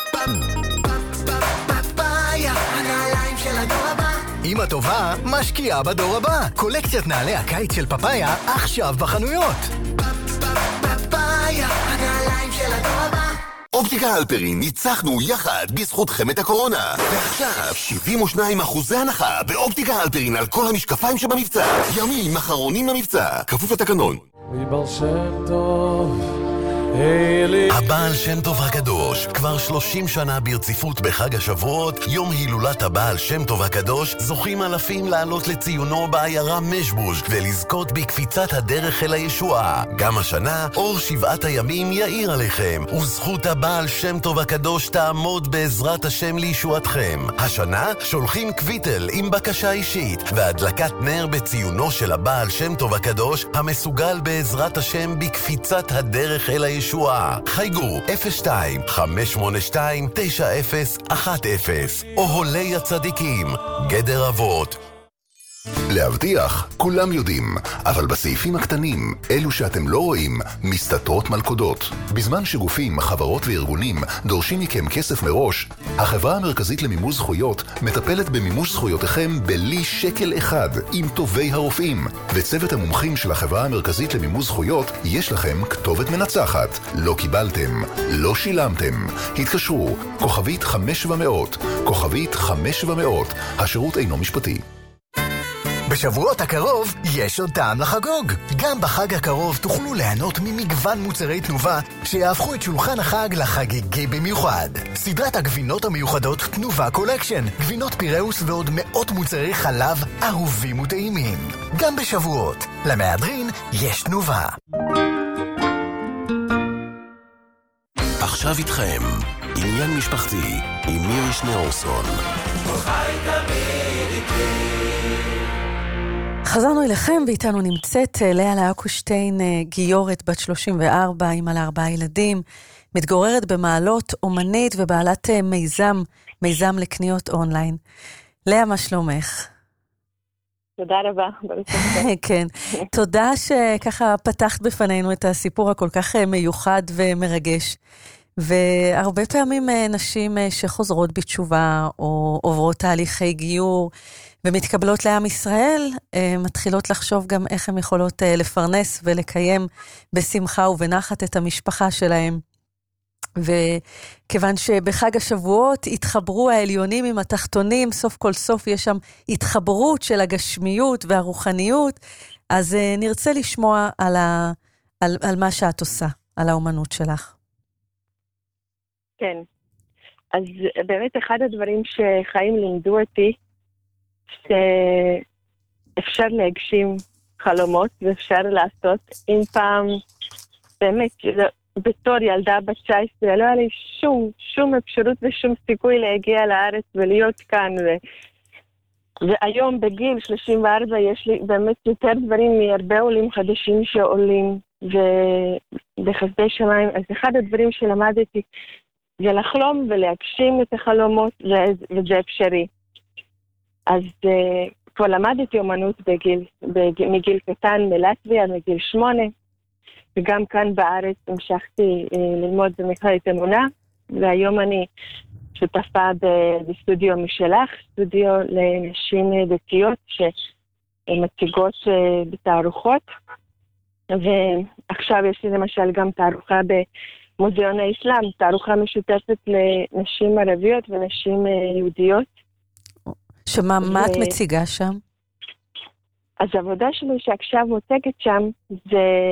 Speaker 8: פפאיה, הנעליים של הדור הבא.
Speaker 15: אמא טובה משקיעה בדור הבא. קולקציית נעלי הקיץ של פפאיה עכשיו בחנויות.
Speaker 8: פפאיה, הנעליים של הדור הבא.
Speaker 21: אופטיקה הלפרין, ניצחנו יחד בזכותכם את הקורונה. ועכשיו 72% הנחה באופטיקה הלפרין על כל המשקפיים שבמבצע. ימים אחרונים למבצע, כפוף לתקנון.
Speaker 22: מבעל שם טוב,
Speaker 15: הבעל שם טוב הקדוש, כבר 30 שנה ברציפות בחג השבועות, יום הילולת הבעל שם טוב הקדוש, זוכים אלפים לעלות לציונו בעיירה משבוז' ולזכות בקפיצת הדרך אל הישועה. גם השנה, אור 7 הימים יאיר עליכם, וזכות הבעל שם טוב הקדוש תעמוד בעזרת השם לישועתכם. השנה שולחים קוויטל עם בקשה אישית, והדלקת נר בציונו של הבעל שם טוב הקדוש, המסוגל בעזרת השם בקפיצת הדרך אל הישועה. חייגו 02-582-9010 או הולי הצדיקים, גדר אבות.
Speaker 23: להבטיח, כולם יודעים, אבל בסעיפים הקטנים, אלו שאתם לא רואים, מסתתרות מלכודות. בזמן שגופים, חברות וארגונים דורשים מכם כסף מראש, החברה המרכזית למימוש זכויות מטפלת במימוש זכויותיכם בלי שקל אחד, עם טובי הרופאים. וצוות המומחים של החברה המרכזית למימוש זכויות, יש לכם כתובת מנצחת. לא קיבלתם, לא שילמתם. התקשרו, כוכבית 5700, כוכבית 5700, השירות אינו משפטי.
Speaker 1: בשבועות הקרוב יש עוד טעם לחגוג. גם בחג הקרוב תוכלו ליהנות ממגוון מוצרי תנובה שיהפכו את שולחן החג לחגיגי במיוחד. סדרת הגבינות המיוחדות תנובה קולקשן, גבינות פיראוס ועוד מאות מוצרי חלב אהובים וטעימים. גם בשבועות, למהדרין יש תנובה.
Speaker 21: עכשיו איתכם, עניין משפחתי עם מירי שניאורסון.
Speaker 12: חזרנו אליכם ואיתנו נמצאת לאה לאקושטיין, גיורת בת 34, אימא ל4 ילדים, מתגוררת במעלות, אומנית ובעלת מיזם לקניות אונליין. לאה, מה שלומך?
Speaker 13: תודה רבה.
Speaker 12: כן, תודה שככה פתחת בפנינו את הסיפור הכל כך מיוחד ומרגש. והרבה פעמים נשים שחוזרות בתשובה או עוברות תהליכי גיור ומתקבלות לעם ישראל, מתחילות לחשוב גם איך הן יכולות לפרנס ולקיים בשמחה ובנחת את המשפחה שלהם. וכיוון שבחג השבועות התחברו העליונים עם התחתונים, סוף כל סוף יש שם התחברות של הגשמיות והרוחניות, אז נרצה לשמוע על מה שאת עושה, על האומנות שלך.
Speaker 13: כן, אז באמת אחד הדברים שחיים לימדו אותי, שאפשר להגשים חלומות ואפשר לעשות. אם פעם, באמת, בתור ילדה בת 19, לא היה לי שום אפשרות ושום סיכוי להגיע לארץ ולהיות כאן. והיום בגיל 34 יש לי באמת יותר דברים מהרבה עולים חדשים שעולים ובחסדי שמיים. אז אחד הדברים שלמדתי זה לחלום ולהגשים את החלומות, וזה אפשרי. אז כבר למדתי אומנות מגיל קטן מלטביה, מגיל 8, וגם כאן בארץ המשכתי ללמוד במכללת אמונה, והיום אני שותפה בסטודיו משלך, סטודיו לנשים דתיות שמציגות בתערוכות, ועכשיו יש לי למשל גם תערוכה במוזיאון האסלאם, תערוכה משותפת לנשים ערביות ונשים יהודיות.
Speaker 12: שמה, מה את מציגה שם?
Speaker 13: אז העבודה שלי שעכשיו מוצגת שם, זה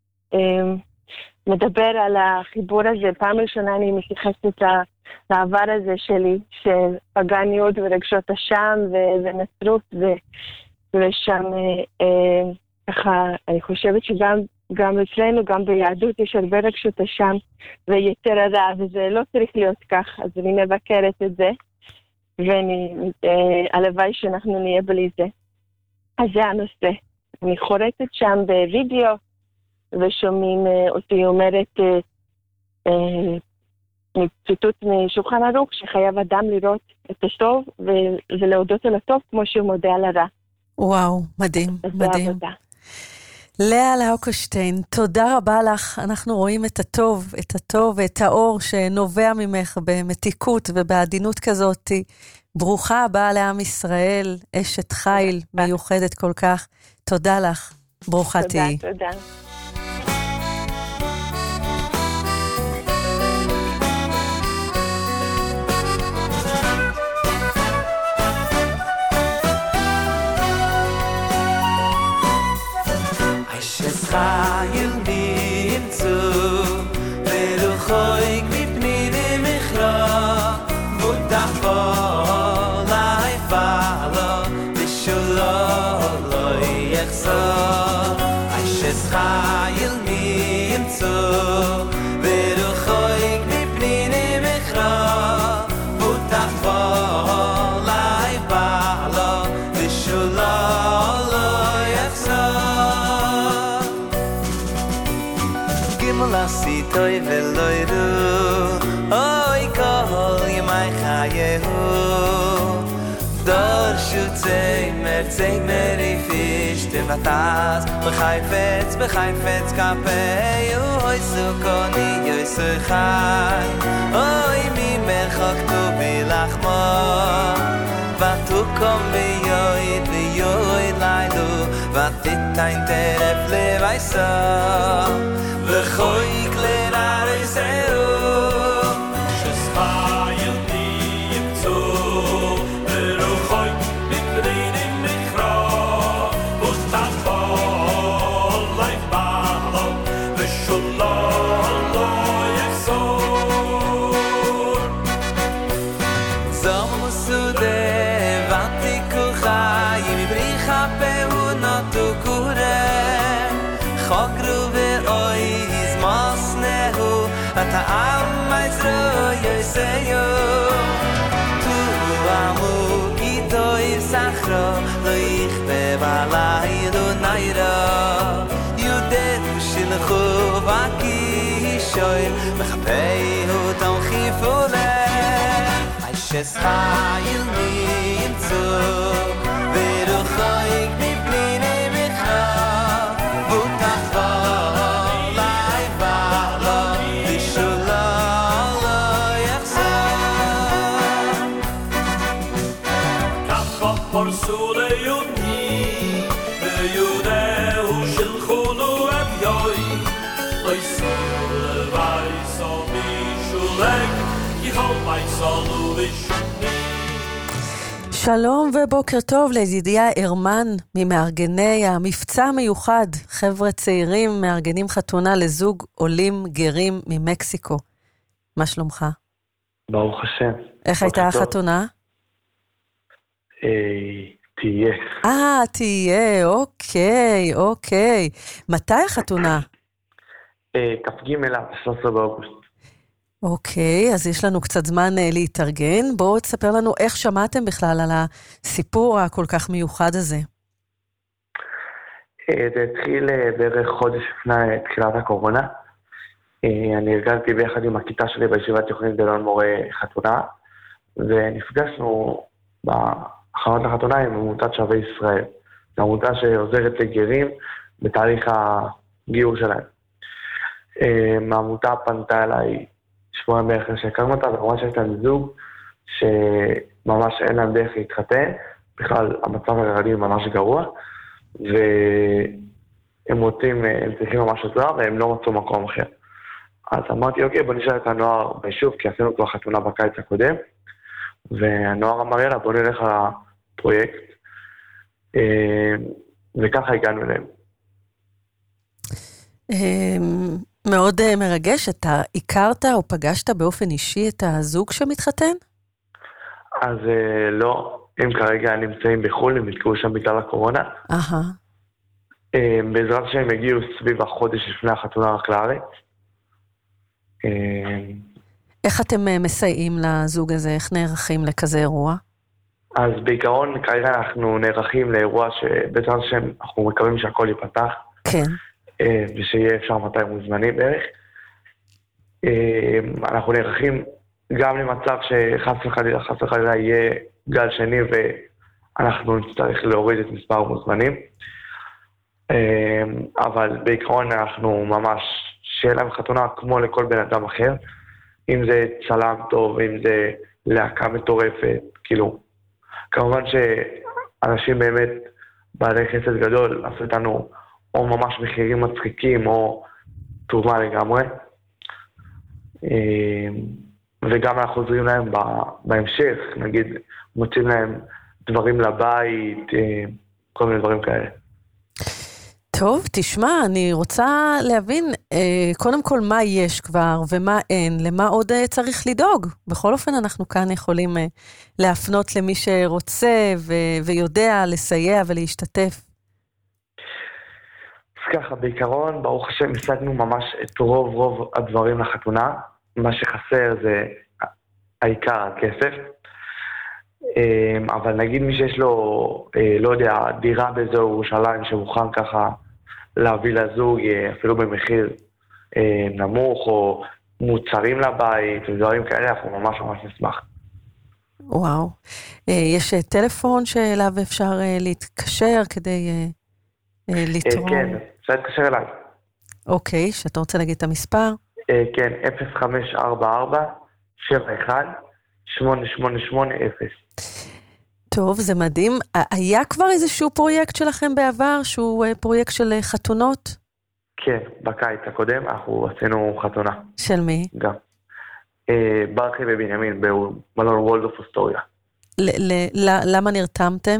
Speaker 13: מדבר על החיבור הזה. פעם ראשונה אני מתייחסת לעבר הזה שלי, של פגניות ורגשות אשם ונצרות, ושם ככה, אני חושבת שגם אצלנו, גם ביהדות, יש הרבה רגשות אשם ויתר הרע, וזה לא צריך להיות כך, אז אני מבקרת את זה. הלוואי שאנחנו נהיה בלי זה. אז זה הנושא. אני חורטת שם בווידאו, ושומעים אותי אומרת ציטוט משולחן ערוך, שחייב אדם לראות את הטוב ולהודות על הטוב כמו שהוא מודה על הרע.
Speaker 12: וואו, מדהים, מדהים. לאה לאקושטיין, תודה רבה לך. אנחנו רואים את הטוב ואת האור שנובע ממך במתיקות ובעדינות כזאת. ברוכה הבאה לעם ישראל, אשת חיל מיוחדת כל כך. תודה לך, ברוכה תהי.
Speaker 13: תודה.
Speaker 8: חייל נמצא ורחוק מפני למחרה ותפול היפלה ושלו לא יחזור אשס חייל נמצא ורחוק מפני למחרה ותפול היפלה ושלו לא יחזור Lassi toy veloyru oy kol yemay khayehu dor shutzay mer fish dem natas bekhayfetz kapay oy sukoni yoy sukhay oy mi merchok tu bilachmo vatu kom yoy laylu vatit tayn teref levaysa וחוי כלנר יסעו שסחייל נמצא ורוחוי מפני נמחרה Ta'am Maizro Yoseyo Tu amu Gitoiv Sachro Loich Bebalai Naira Yudehu Shilchu Vaki Shoy Mechapeihu Don Chifule Aishes Hayil Nimtzu Veru Choik Mipnine Micha Vutachva Laiva Lo Vishula Lo Yachsa
Speaker 22: Kacha Porsule Yudni Yudehu Shilchunu Ebyoi Loisole Vaiso Mishulek Yichol Vaisolu Vishuni
Speaker 12: שלום ובוקר טוב לידידיה הרמן ממארגני המבצע המיוחד. חבר'ה צעירים מארגנים חתונה לזוג עולים גרים ממקסיקו. מה שלומך?
Speaker 3: ברוך השם.
Speaker 12: איך הייתה החתונה?
Speaker 3: תהיה.
Speaker 12: תהיה, אוקיי. מתי החתונה?
Speaker 3: כ"ג 13 באוגוסט.
Speaker 12: אוקיי, אז יש לנו קצת זמן להתארגן. בואו תספר לנו איך שמעתם בכלל על הסיפור הכל כך מיוחד הזה.
Speaker 3: זה התחיל בערך חודש לפני תחילת הקורונה. אני ארגנתי ביחד עם הכיתה שלי בישיבת תיכונית דלון מורה חתונה, ונפגשנו בהכנות לחתונה עם עמותת שווה ישראל. זו עמותה שעוזרת לגרים בתהליך הגיור שלהם. העמותה פנתה אליי שבועיים בערך שהכרנו אותה, וכמובן שיש להם זוג שממש אין להם דרך להתחתן, בכלל המצב הרעלי ממש גרוע, והם צריכים ממש עזרה, והם לא מצאו מקום אחר. אז אמרתי, אוקיי, בוא נשאל את הנוער ביישוב, כי עשינו כבר חתונה בקיץ הקודם, והנוער אמר, יאללה, בוא נלך על הפרויקט, וככה הגענו אליהם.
Speaker 12: מאוד מרגש. אתה הכרת או פגשת באופן אישי את הזוג שמתחתן?
Speaker 3: אז לא, הם כרגע נמצאים בחול, הם נתקעו שם בגלל הקורונה. בעזרת שהם הגיעו סביב החודש לפני החתונה רק לארץ.
Speaker 12: איך אתם מסייעים לזוג הזה? איך נערכים לכזה אירוע?
Speaker 3: אז בעיקרון כרגע אנחנו נערכים לאירוע שבעזרת שהם אנחנו מקווים שהכל ייפתח.
Speaker 12: כן.
Speaker 3: ושיהיה אפשר 200 מוזמנים בערך. אנחנו נערכים גם למצב שחס וחלילה יהיה גל שני ואנחנו נצטרך להוריד את מספר המוזמנים. אבל בעיקרון אנחנו ממש שיהיה להם חתונה כמו לכל בן אדם אחר, אם זה צלם טוב, אם זה להקה מטורפת, כאילו. כמובן שאנשים באמת בעלי חסד גדול עשו איתנו או ממש מחירים מצחיקים, או תרומה לגמרי. וגם אנחנו עוזרים להם בהמשך, נגיד, מוצאים להם דברים לבית, כל מיני דברים כאלה.
Speaker 12: טוב, תשמע, אני רוצה להבין, קודם כל מה יש כבר ומה אין, למה עוד צריך לדאוג. בכל אופן אנחנו כאן יכולים להפנות למי שרוצה ויודע לסייע ולהשתתף.
Speaker 3: ככה, בעיקרון, ברוך השם, השגנו ממש את רוב הדברים לחתונה. מה שחסר זה העיקר, הכסף. אבל נגיד מי שיש לו, לא יודע, דירה באזור ירושלים שמוכן ככה להביא לזוג, אפילו במחיר נמוך, או מוצרים לבית, ודברים כאלה, אנחנו ממש נשמח.
Speaker 12: וואו. יש טלפון שאליו אפשר להתקשר כדי לתרום?
Speaker 3: כן, אפשר להתקשר אליי.
Speaker 12: אוקיי, שאתה רוצה להגיד את המספר?
Speaker 3: כן, 0544-71-8880.
Speaker 12: טוב, זה מדהים. היה כבר איזשהו פרויקט שלכם בעבר, שהוא פרויקט של חתונות?
Speaker 3: כן, בקיץ הקודם אנחנו עשינו חתונה.
Speaker 12: של מי?
Speaker 3: גם. ברכי ובנימין, במלון וולדורף אסטוריה.
Speaker 12: למה נרתמתם?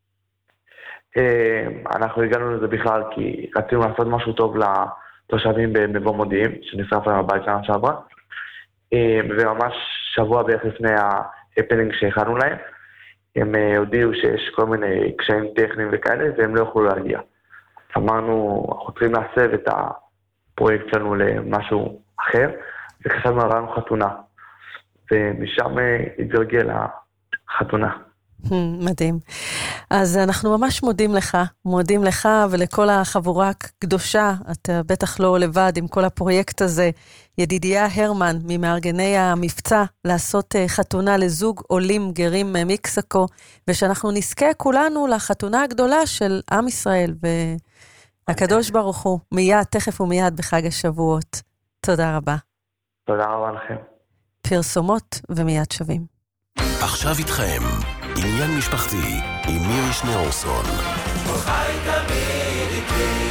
Speaker 3: אנחנו הגענו לזה בכלל כי רצינו לעשות משהו טוב לתושבים במבוא מודיעים, שנשרף להם הבית שנה שעברה, וממש שבוע בערך לפני ההפנינג שהכנו להם, הם הודיעו שיש כל מיני קשיים טכניים וכאלה, והם לא יכולו להגיע. אמרנו, אנחנו צריכים להסב את הפרויקט שלנו למשהו אחר, וכחלק מהרעיון חתונה. ומשם התגלגל החתונה.
Speaker 12: מדהים. אז אנחנו ממש מודים לך ולכל החבורה הקדושה. אתה בטח לא לבד עם כל הפרויקט הזה. ידידיה הרמן ממארגני המבצע לעשות חתונה לזוג עולים גרים ממקסיקו, ושאנחנו נזכה כולנו לחתונה הגדולה של עם ישראל והקדוש ברוך הוא מיד, תכף ומיד בחג השבועות. תודה רבה.
Speaker 3: תודה רבה לכם.
Speaker 12: פרסומות ומיד שווים.
Speaker 15: עכשיו איתכם, עניין משפחתי עם מירי שניאורסון.
Speaker 8: חי תמיד איתי.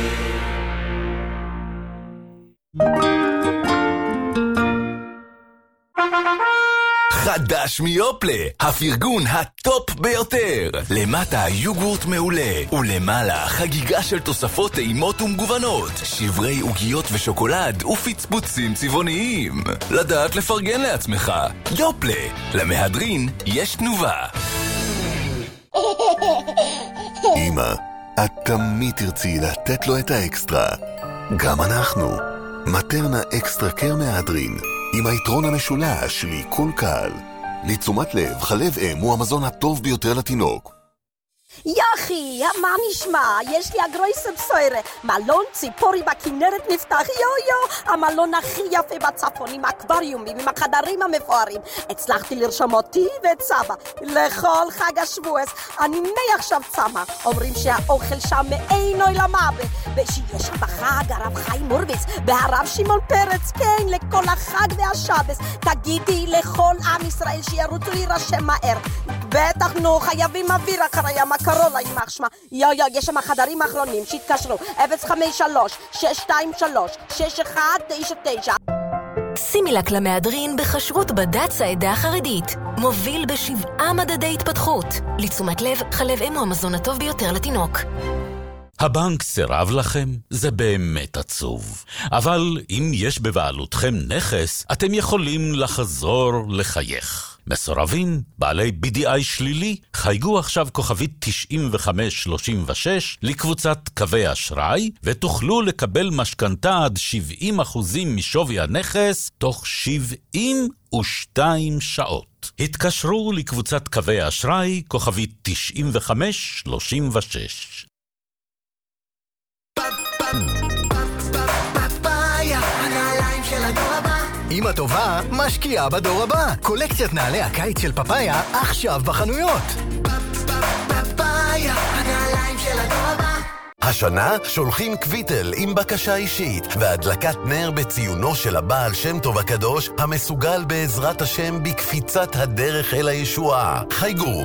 Speaker 10: חדש מיופלה, הפרגון הטופ ביותר. למטה יוגורט מעולה, ולמעלה חגיגה של תוספות טעימות ומגוונות, שברי עוגיות ושוקולד ופצפוצים צבעוניים. לדעת לפרגן לעצמך. יופלה, למהדרין יש תנובה.
Speaker 21: אמא, את תמיד תרצי לתת לו את האקסטרה. גם אנחנו. מטרנה אקסטרה קר מהדרין, עם היתרון המשולש מעיכול קל. לתשומת לב, חלב אם הוא המזון הטוב ביותר לתינוק.
Speaker 9: יחי, מה נשמע? יש לי הגרויסה בסוירה. מלון ציפורי בכנרת נפתח, יו, המלון הכי יפה בצפון, עם האקווריומים, עם החדרים המפוארים. הצלחתי לרשום אותי ואת סבא לכל חג השבועס. אני מעכשיו צמה. אומרים שהאוכל שם מאין עולמה, ושיש שם בחג הרב חיים הורוביץ והרב שמעון פרץ, כן, לכל החג והשבס. תגידי לכל עם ישראל שירוצו להירשם מהר. בטח נו, חייבים אוויר אחרי המקרולה יימח שמה. יש שם חדרים אחרונים שהתקשרו 053-623-6199.
Speaker 18: סימילק למהדרין בחשרות בד"ץ העדה החרדית. מוביל ב7 מדדי התפתחות. לתשומת לב, חלב אם הוא המזון הטוב ביותר לתינוק.
Speaker 4: הבנק סירב לכם? זה באמת עצוב. אבל אם יש בבעלותכם נכס, אתם יכולים לחזור לחייך. מסורבים, בעלי BDI שלילי, חייגו עכשיו כוכבית 9536 לקבוצת קווי אשראי, ותוכלו לקבל משכנתה עד 70% משווי הנכס תוך 72 שעות. התקשרו לקבוצת קווי אשראי כוכבית 9536.
Speaker 1: אמא טובה משקיעה בדור הבא. קולקציית נעלי הקיץ של פפאיה עכשיו בחנויות.
Speaker 21: פפאיה, הנעליים של הדור הבא. השנה שולחים קוויטל עם בקשה אישית והדלקת נר בציונו של הבעל שם טוב הקדוש, המסוגל בעזרת השם בקפיצת הדרך אל הישועה. חייגו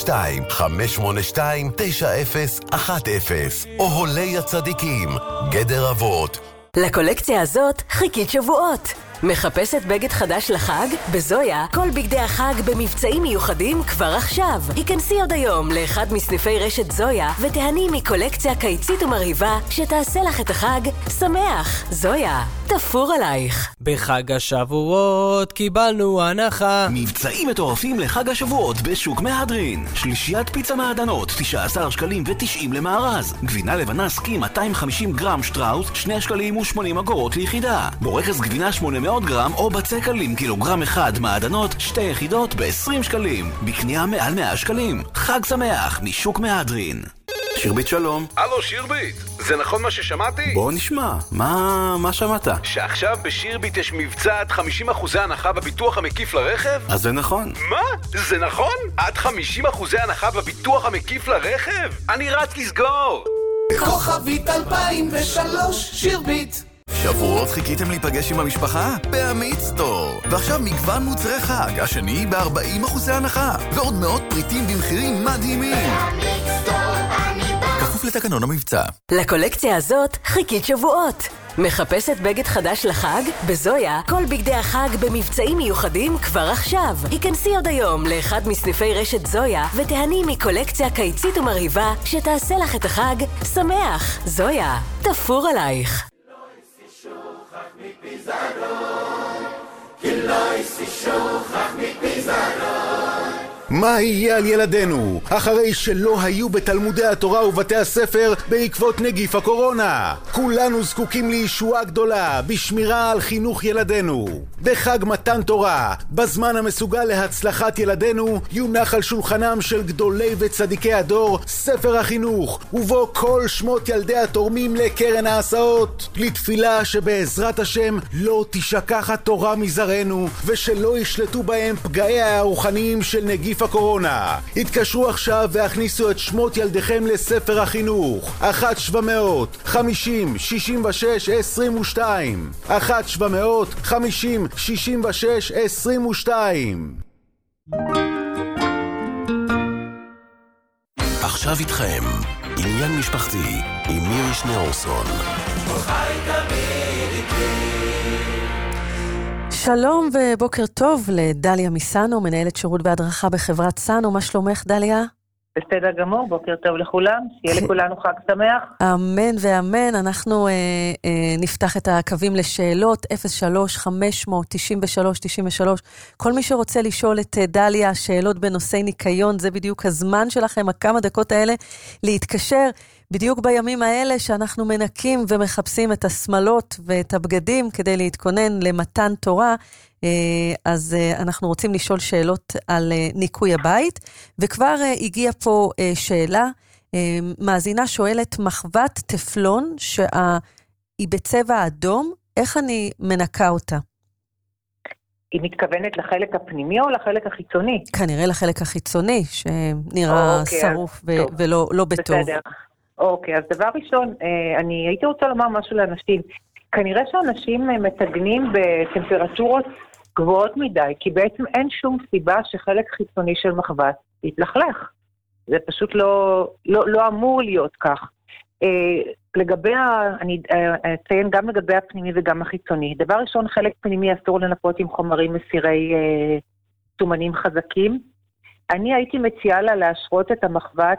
Speaker 21: 02-582-9010 או הולי הצדיקים, גדר אבות.
Speaker 7: לקולקציה הזאת חיכית שבועות. מחפשת בגד חדש לחג? בזויה, כל בגדי החג במבצעים מיוחדים כבר עכשיו. היכנסי עוד היום לאחד מסניפי רשת זויה ותהני מקולקציה קיצית ומרהיבה שתעשה לך את החג שמח. זויה, תפור עלייך.
Speaker 5: בחג השבועות קיבלנו הנחה.
Speaker 10: מבצעים מטורפים לחג השבועות בשוק מהדרין. שלישיית פיצה מעדנות 19 שקלים ו90 למארז. גבינה לבנה סקי 250 גרם שטראוס 2 שקלים ו80 אגורות ליחידה. בורכס גבינה 800 גרם או בצק אלים קילוגרם אחד מעדנות 2 יחידות ב20 שקלים. בקנייה מעל 100 שקלים. חג שמח משוק מהדרין. שירבית שלום.
Speaker 17: הלו שירבית, זה נכון מה ששמעתי?
Speaker 10: בוא נשמע, מה שמעת?
Speaker 17: שעכשיו בשירבית יש מבצע עד 50% הנחה בביטוח המקיף לרכב?
Speaker 10: אז זה נכון.
Speaker 17: מה? זה נכון? עד 50% הנחה בביטוח המקיף לרכב? אני רץ לסגור.
Speaker 8: כוכבית 2003 שירבית.
Speaker 10: שבועות חיכיתם להיפגש עם המשפחה? בעמית סטור. ועכשיו מגוון מוצרי חג, השני ב-40% הנחה. ועוד מאות פריטים במחירים מדהימים. בעמית סטור, כפוף לתקנון המבצע.
Speaker 7: לקולקציה הזאת חיכית שבועות. מחפשת בגד חדש לחג? בזויה, כל בגדי החג במבצעים מיוחדים כבר עכשיו. היכנסי עוד היום לאחד מסניפי רשת זויה ותהני מקולקציה קיצית ומרהיבה שתעשה לך את החג שמח. זויה, תפור עלייך.
Speaker 8: כי לא יסישוך אך מפזרון
Speaker 2: מה יהיה על ילדינו אחרי שלא היו בתלמודי התורה ובתי הספר בעקבות נגיף הקורונה? כולנו זקוקים לישועה גדולה בשמירה על חינוך ילדינו. בחג מתן תורה, בזמן המסוגל להצלחת ילדינו, יונח על שולחנם של גדולי וצדיקי הדור ספר החינוך, ובו כל שמות ילדי התורמים לקרן ההסעות, לתפילה שבעזרת השם לא תשכח התורה מזרנו ושלא ישלטו בהם פגעיה הרוחניים של נגיף הקורונה. התקשרו עכשיו והכניסו את שמות ילדיכם לספר החינוך. 1-750-66-22 1-750-66-22.
Speaker 21: עכשיו איתכם עניין משפחתי עם מירי שניאורסון.
Speaker 12: שלום ובוקר טוב לדליה מסנו, מנהלת שירות והדרכה בחברת סנו. מה שלומך דליה?
Speaker 6: בסדר גמור, בוקר טוב לכולם, שיהיה לכולנו חג שמח.
Speaker 12: אמן ואמן. אנחנו נפתח את הקווים לשאלות 03-500-93-93. כל מי שרוצה לשאול את דליה שאלות בנושאי ניקיון, זה בדיוק הזמן שלכם, הכמה דקות האלה, להתקשר בדיוק בימים האלה שאנחנו מנקים ומחפשים את השמלות ואת הבגדים כדי להתכונן למתן תורה. אז אנחנו רוצים לשאול שאלות על ניקוי הבית, וכבר הגיעה פה שאלה, מאזינה שואלת, מחבת טפלון שהיא בצבע אדום, איך אני מנקה אותה?
Speaker 6: היא מתכוונת לחלק הפנימי או לחלק החיצוני?
Speaker 12: כנראה לחלק החיצוני, שנראה שרוף ולא בטוב.
Speaker 6: בסדר. אוקיי, אז דבר ראשון, אני הייתי רוצה לומר משהו לאנשים. כנראה שאנשים מתגנים בטמפרטורות גבוהות מדי, כי בעצם אין שום סיבה שחלק חיצוני של מחבת יתלכלך. זה פשוט לא אמור להיות כך. אני אציין גם לגבי הפנימי וגם החיצוני. דבר ראשון, חלק פנימי אסור לנפות עם חומרים מסירי סומנים חזקים. אני הייתי מציעה לה להשרות את המחבת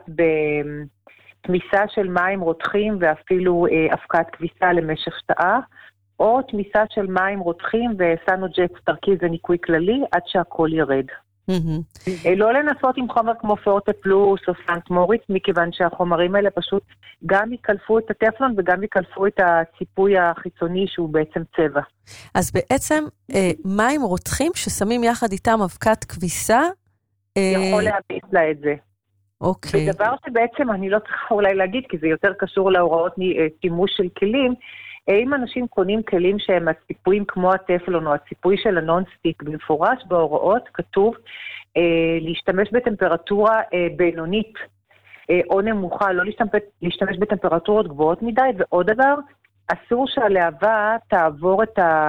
Speaker 6: תמיסה של מים רותחים ואפילו הפקעת כביסה למשך שעה, או תמיסה של מים רותחים וסנוג'ט תרכיז וניקוי כללי עד שהכל ירד. לא לנסות עם חומר כמו פורטה פלוס או סנט מוריץ, מכיוון שהחומרים האלה פשוט גם יקלפו את הטפלון וגם יקלפו את הציפוי החיצוני שהוא בעצם צבע.
Speaker 12: אז בעצם מים רותחים ששמים יחד איתם הפקעת כביסה?
Speaker 6: יכול להביס לה את זה.
Speaker 12: אוקיי.
Speaker 6: ודבר שבעצם אני לא צריכה אולי להגיד, כי זה יותר קשור להוראות שימוש של כלים, אם אנשים קונים כלים שהם הציפויים כמו הטפלון או הציפוי של הנונסטיק, במפורש בהוראות כתוב להשתמש בטמפרטורה בינונית או נמוכה, לא להשתמש בטמפרטורות גבוהות מדי, ועוד דבר, אסור שהלהבה תעבור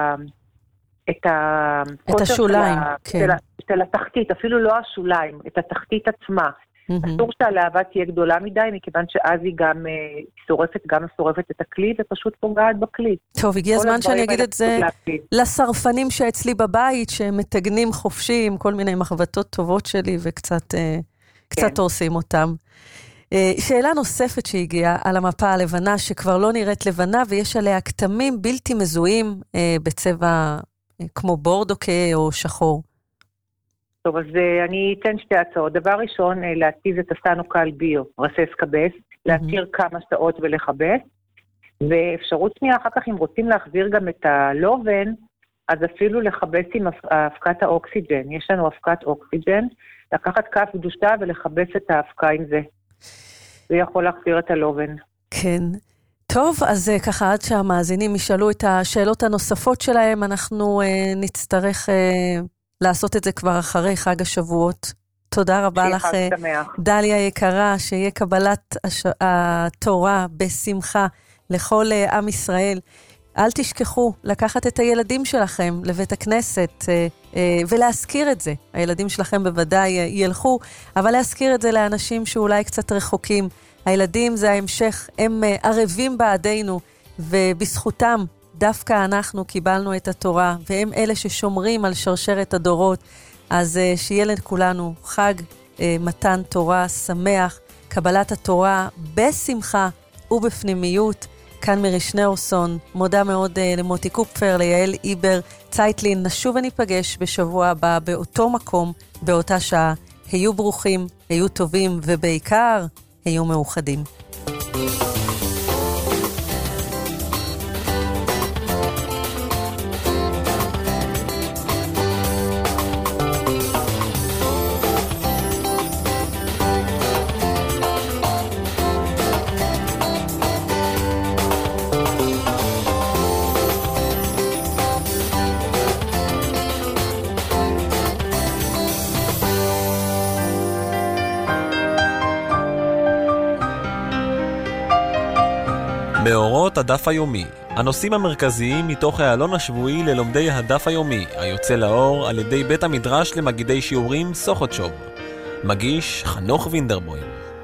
Speaker 6: את
Speaker 12: השוליים,
Speaker 6: של התחתית, אפילו לא השוליים, את התחתית עצמה. אסור שהלהבה תהיה גדולה מדי, מכיוון שאז היא גם שורפת את הכלי ופשוט פוגעת בכלי.
Speaker 12: טוב, הגיע הזמן שאני אגיד את זה לשרפנים שאצלי בבית, שמתגנים חופשי עם כל מיני מחבטות טובות שלי, וקצת הורסים אותם. שאלה נוספת שהגיעה על המפה הלבנה, שכבר לא נראית לבנה, ויש עליה כתמים בלתי מזוהים בצבע כמו בורדוקה או שחור.
Speaker 6: טוב, אז אני אתן שתי הצעות. דבר ראשון, להציב את הסנוקל ביו, רסס קבס, להשאיר כמה שעות ולחבס, ואפשרות שנייה, אחר כך אם רוצים להחזיר גם את הלובן, אז אפילו לחבס עם הפקת האוקסיג'ן. יש לנו הפקת אוקסיג'ן, לקחת כף קדושה ולחבס את ההפקה עם זה. זה יכול להחזיר את הלובן.
Speaker 12: כן. טוב, אז ככה עד שהמאזינים ישאלו את השאלות הנוספות שלהם, אנחנו נצטרך לעשות את זה כבר אחרי חג השבועות. תודה רבה לך, דליה יקרה, שיהיה קבלת התורה בשמחה לכל עם ישראל. אל תשכחו לקחת את הילדים שלכם לבית הכנסת ולהזכיר את זה. הילדים שלכם בוודאי ילכו, אבל להזכיר את זה לאנשים שאולי קצת רחוקים. הילדים זה ההמשך, הם ערבים בעדינו, ובזכותם דווקא אנחנו קיבלנו את התורה, והם אלה ששומרים על שרשרת הדורות. אז שיהיה לכולנו חג מתן תורה שמח, קבלת התורה בשמחה ובפנימיות. כאן מירי שניאורסון, מודה מאוד למוטי קופפר, ליעל איבר צייטלין. נשוב וניפגש בשבוע הבא באותו מקום, באותה שעה. היו ברוכים, היו טובים, ובעיקר, היו מאוחדים.
Speaker 11: מאורות הדף היומי, הנושאים המרכזיים מתוך העלון השבועי ללומדי הדף היומי, היוצא לאור על ידי בית המדרש למגידי שיעורים סוכותשוב. מגיש חנוך וינדרבוים.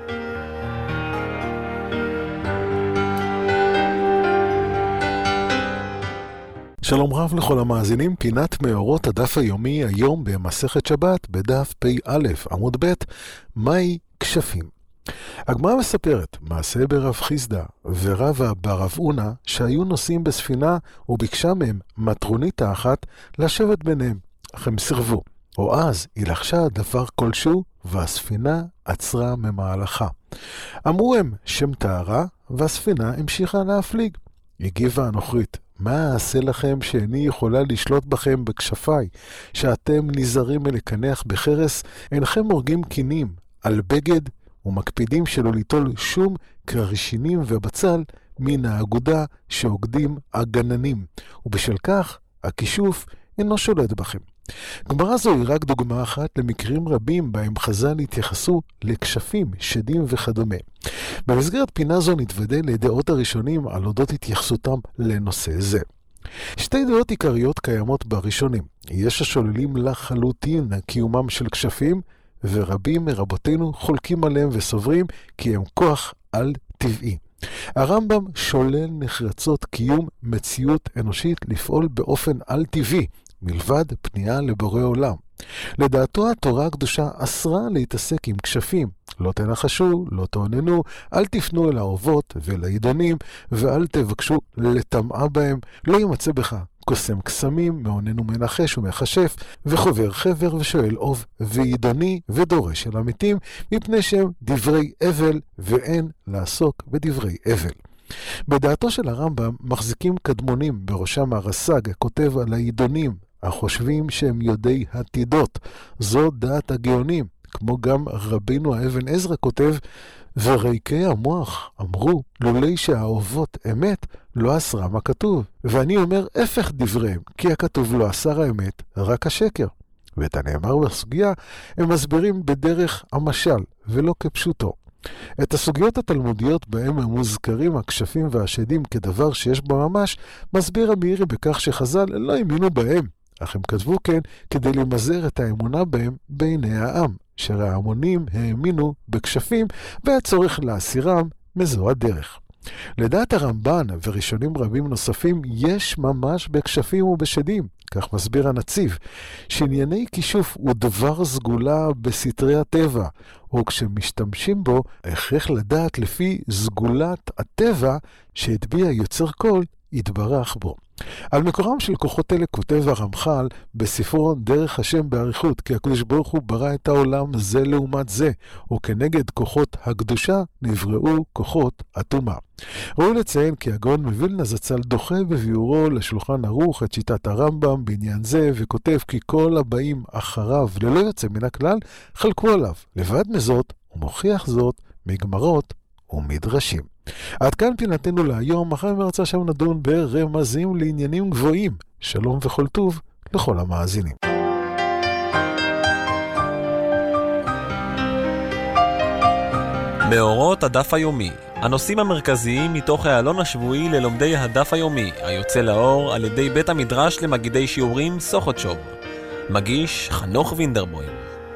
Speaker 14: שלום רב לכל המאזינים, פינת מאורות הדף היומי היום במסכת שבת בדף פ"א עמוד ב' מהי כשפים. הגמרא מספרת מעשה ברב חיסדא ורבא ברב אונה שהיו נוסעים בספינה וביקשה מהם מטרוניתה אחת לשבת ביניהם, אך הם סירבו. או אז היא לחשה דבר כלשהו והספינה עצרה ממהלכה. אמרו הם שם טהרה והספינה המשיכה להפליג. הגיבה הנוכרית, מה אעשה לכם שאיני יכולה לשלוט בכם בכשפיי, שאתם נזהרים מלקנח בחרס, אינכם הורגים קינים על בגד ומקפידים שלא ליטול שום קרשינים ובצל מן האגודה שעוגדים הגננים, ובשל כך הכישוף אינו שולט בכם. גמרא זו היא רק דוגמה אחת למקרים רבים בהם חז"ל התייחסו לכשפים, שדים וכדומה. במסגרת פינה זו נתוודא לדעות הראשונים על אודות התייחסותם לנושא זה. שתי דעות עיקריות קיימות בראשונים. יש השוללים לחלוטין קיומם של כשפים, ורבים מרבותינו חולקים עליהם וסוברים כי הם כוח על טבעי. הרמב"ם שולל נחרצות קיום מציאות אנושית לפעול באופן על טבעי, מלבד פנייה לבורא עולם. לדעתו התורה הקדושה אסרה להתעסק עם כשפים. לא תנחשו, לא תעוננו, אל תפנו אל האובות ולעידונים, ואל תבקשו לטמעה בהם. לא ימצא בך קוסם קסמים, מעונן ומנחש ומחשף, וחובר חבר ושואל אוב ועידוני ודורש אל המתים, מפני שהם דברי אבל, ואין לעסוק בדברי אבל. בדעתו של הרמב"ם מחזיקים קדמונים, בראשם הרס"ג הכותב על העידונים, החושבים שהם יודעי עתידות. זו דעת הגאונים, כמו גם רבינו האבן עזרא כותב, וריקי המוח אמרו, לולי שהאהובות אמת, לא אסרה מה כתוב. ואני אומר, הפך דבריהם, כי הכתוב לא אסר האמת, רק השקר. ואת הנאמר בסוגיה, הם מסבירים בדרך המשל, ולא כפשוטו. את הסוגיות התלמודיות בהם הם מוזכרים הכשפים והשדים כדבר שיש בו ממש, מסביר המאירי בכך שחז"ל לא האמינו בהם, אך הם כתבו כן כדי למזער את האמונה בהם בעיני העם, שההמונים האמינו בכשפים והצורך להסירם מזו הדרך. לדעת הרמב"ן וראשונים רבים נוספים יש ממש בכשפים ובשדים, כך מסביר הנציב, שענייני כישוף הוא דבר סגולה בסתרי הטבע, או כשמשתמשים בו הכרח לדעת לפי סגולת הטבע שהטביע יוצר כל יתברך בו. על מקורם של כוחות אלה כותב הרמח"ל בספרו דרך השם באריכות, כי הקדוש ברוך הוא ברא את העולם זה לעומת זה, וכנגד כוחות הקדושה נבראו כוחות הטומאה. ראוי לציין כי הגאון מווילנה זצ"ל דוחה בביאורו לשולחן ערוך את שיטת הרמב"ם בעניין זה, וכותב כי כל הבאים אחריו ללא יוצא מן הכלל חלקו עליו. לבד מזאת הוא מוכיח זאת מגמרות ומדרשים. עד כאן פינתנו להיום, מחר מרצה שם נדון ברמזים לעניינים גבוהים. שלום וכל טוב לכל המאזינים.
Speaker 11: מאורות הדף היומי, הנושאים המרכזיים מתוך העלון השבועי ללומדי הדף היומי, היוצא לאור על ידי בית המדרש למגידי שיעורים סוכותשוב. מגיש חנוך וינדרבוים.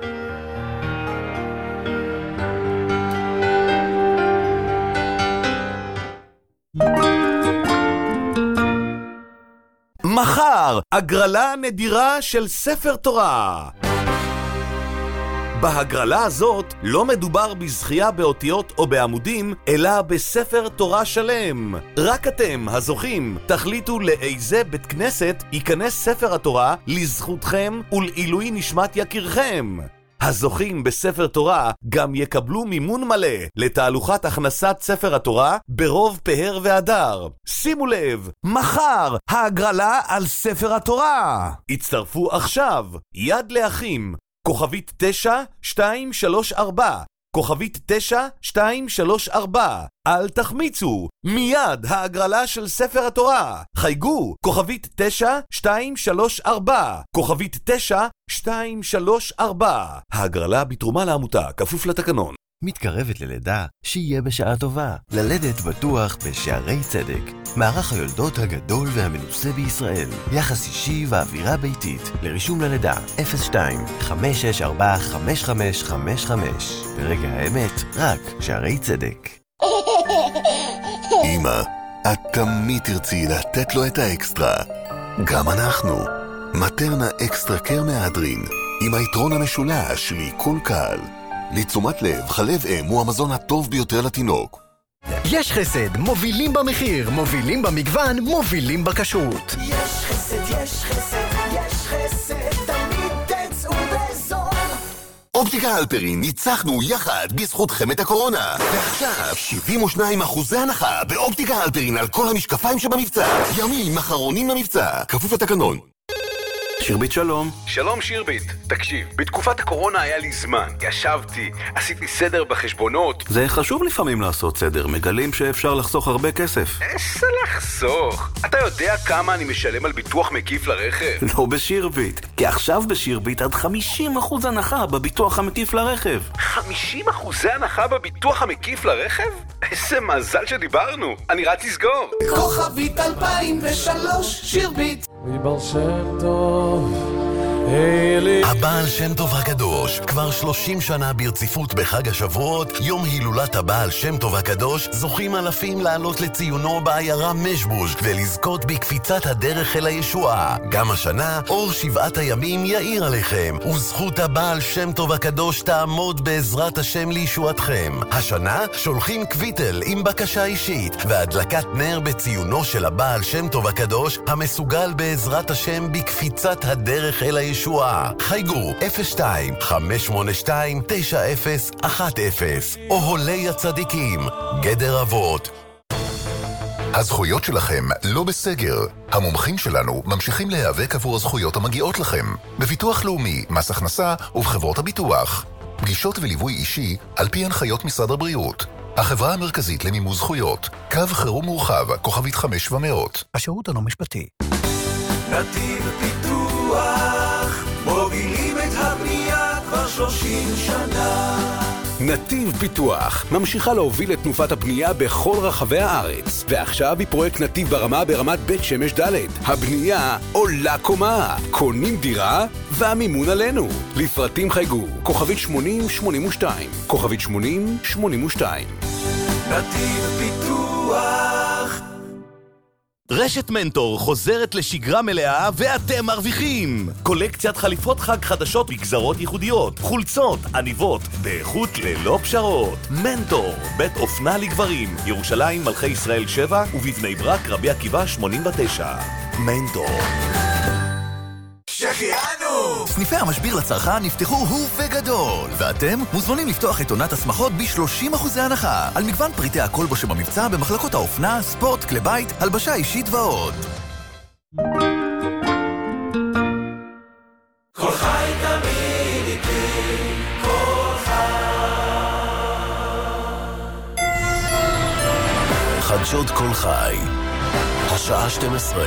Speaker 16: מחר, הגרלה נדירה של ספר תורה. בהגרלה הזאת לא מדובר בזכייה באותיות או בעמודים, אלא בספר תורה שלם. רק אתם, הזוכים, תחליטו לאיזה בית כנסת ייכנס ספר התורה לזכותכם ולעילוי נשמת יקירכם. הזוכים בספר תורה גם יקבלו מימון מלא לתהלוכת הכנסת ספר התורה ברוב פהר ואדר. שימו לב, מחר ההגרלה על ספר התורה. הצטרפו עכשיו, יד לאחים, כוכבית 9234, כוכבית 9234. אל תחמיצו, מיד ההגרלה של ספר התורה. חייגו, כוכבית 9234, כוכבית 9234. ההגרלה בתרומה לעמותה, כפוף לתקנון.
Speaker 19: מתקרבת ללידה, שיהיה בשעה טובה. ללדת בטוח בשערי צדק. מערך היולדות הגדול והמנוסה בישראל. יחס אישי ואווירה ביתית. לרישום ללידה 02-564-5555. ברגע האמת, רק שערי צדק.
Speaker 21: אמא, את תמיד תרצי לתת לו את האקסטרה. גם אנחנו. מטרנה אקסטרה קר מהדרין. עם היתרון המשולש מכל קל. לתשומת לב, חלב אם הוא המזון הטוב ביותר לתינוק.
Speaker 1: יש חסד, מובילים במחיר, מובילים במגוון, מובילים בכשרות.
Speaker 8: יש חסד, יש חסד, יש חסד, תמיד תצאו בזול.
Speaker 21: אופטיקה הלפרין, ניצחנו יחד בזכותכם את הקורונה. ועכשיו 72% הנחה באופטיקה הלפרין על כל המשקפיים שבמבצע. ימים אחרונים למבצע, כפוף לתקנון.
Speaker 17: שירבית שלום. שלום שירבית. תקשיב, בתקופת הקורונה היה לי זמן. ישבתי, עשיתי סדר בחשבונות. זה חשוב לפעמים לעשות סדר, מגלים שאפשר לחסוך הרבה כסף. איזה לחסוך? אתה יודע כמה אני משלם על ביטוח מקיף לרכב? לא בשירבית, כי עכשיו בשירבית עד 50% הנחה בביטוח המקיף לרכב. 50% הנחה בביטוח המקיף לרכב? איזה מזל שדיברנו. אני רץ לסגור.
Speaker 8: כוכבית 2003 שירבית.
Speaker 22: מבעל שם טוב,
Speaker 15: הבעל שם טוב הקדוש, כבר 30 שנה ברציפות בחג השבועות, יום הילולת הבעל שם טוב הקדוש, זוכים אלפים לעלות לציונו בעיירה משבוז' ולזכות בקפיצת הדרך אל הישועה. גם השנה, אור 7 הימים יאיר עליכם, וזכות הבעל שם טוב הקדוש תעמוד בעזרת השם לישועתכם. השנה שולחים קוויטל עם בקשה אישית, והדלקת נר בציונו של הבעל שם טוב הקדוש, המסוגל בעזרת השם בקפיצת הדרך אל הישועה. חייגו 02-582-9010 או הולי הצדיקים, גדר אבות.
Speaker 21: הזכויות שלכם לא בסגר. המומחים שלנו ממשיכים להיאבק עבור הזכויות המגיעות לכם. בביטוח לאומי, מס הכנסה ובחברות הביטוח. פגישות וליווי אישי על פי הנחיות משרד הבריאות. החברה המרכזית למימוש זכויות. קו חירום מורחב, כוכבית 500.
Speaker 1: השירות הלא משפטי.
Speaker 8: נתיב פיתוח, מובילים את הבנייה כבר 30 שנה.
Speaker 17: נתיב פיתוח ממשיכה להוביל את תנופת הבנייה בכל רחבי הארץ, ועכשיו היא פרויקט נתיב ברמה ברמת בית שמש ד'. הבנייה עולה קומה, קונים דירה והמימון עלינו. לפרטים חייגו, כוכבית 8082, כוכבית 8082.
Speaker 8: נתיב פיתוח.
Speaker 16: רשת מנטור חוזרת לשגרה מלאה ואתם מרוויחים! קולקציית חליפות חג חדשות בגזרות ייחודיות, חולצות, עניבות, באיכות ללא פשרות. מנטור, בית אופנה לגברים, ירושלים מלכי ישראל 7 ובבני ברק רבי עקיבא 89. מנטור.
Speaker 1: שחיינו! סניפי המשביר לצרכן נפתחו הוא וגדול, ואתם מוזמנים לפתוח את עונת השמחות ב-30% הנחה על מגוון פריטי הכלבו שבמבצע במחלקות האופנה, ספורט, כלי בית, הלבשה אישית ועוד.
Speaker 8: כל חי תמיד איתי, כל
Speaker 21: חדשות כל חי, השעה 12.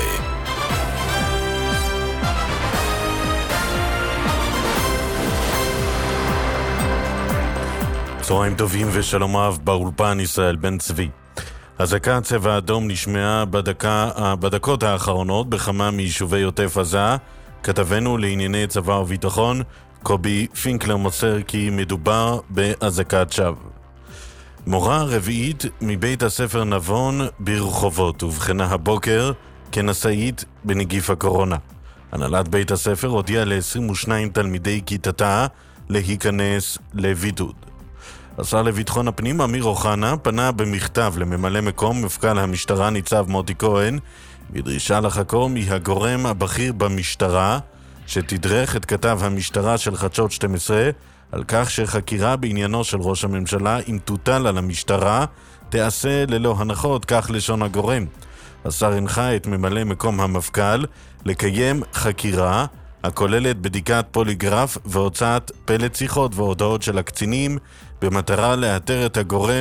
Speaker 2: צהריים טובים ושלום רב, באולפן ישראל בן צבי. אזעקת צבע אדום נשמעה בדקות האחרונות בכמה מיישובי עוטף עזה. כתבנו לענייני צבא וביטחון קובי פינקלר מוסר כי מדובר באזעקת שווא. מורה רביעית מבית הספר נבון ברחובות ובחנה הבוקר כנשאית בנגיף הקורונה. הנהלת בית הספר הודיעה ל-22 תלמידי כיתתה להיכנס לבידוד. השר לביטחון הפנים אמיר אוחנה פנה במכתב לממלא מקום מפכ"ל המשטרה ניצב מוטי כהן בדרישה לחקור מהגורם הבכיר במשטרה שתדרך את כתב המשטרה של חדשות 12
Speaker 13: על כך שחקירה בעניינו של ראש הממשלה, אם תוטל על המשטרה, תעשה ללא הנחות, כך לשון הגורם. השר הנחה את ממלא מקום המפכ"ל לקיים חקירה הכוללת בדיקת פוליגרף והוצאת פלט שיחות והודעות של הקצינים במטרה לאתר את הגורם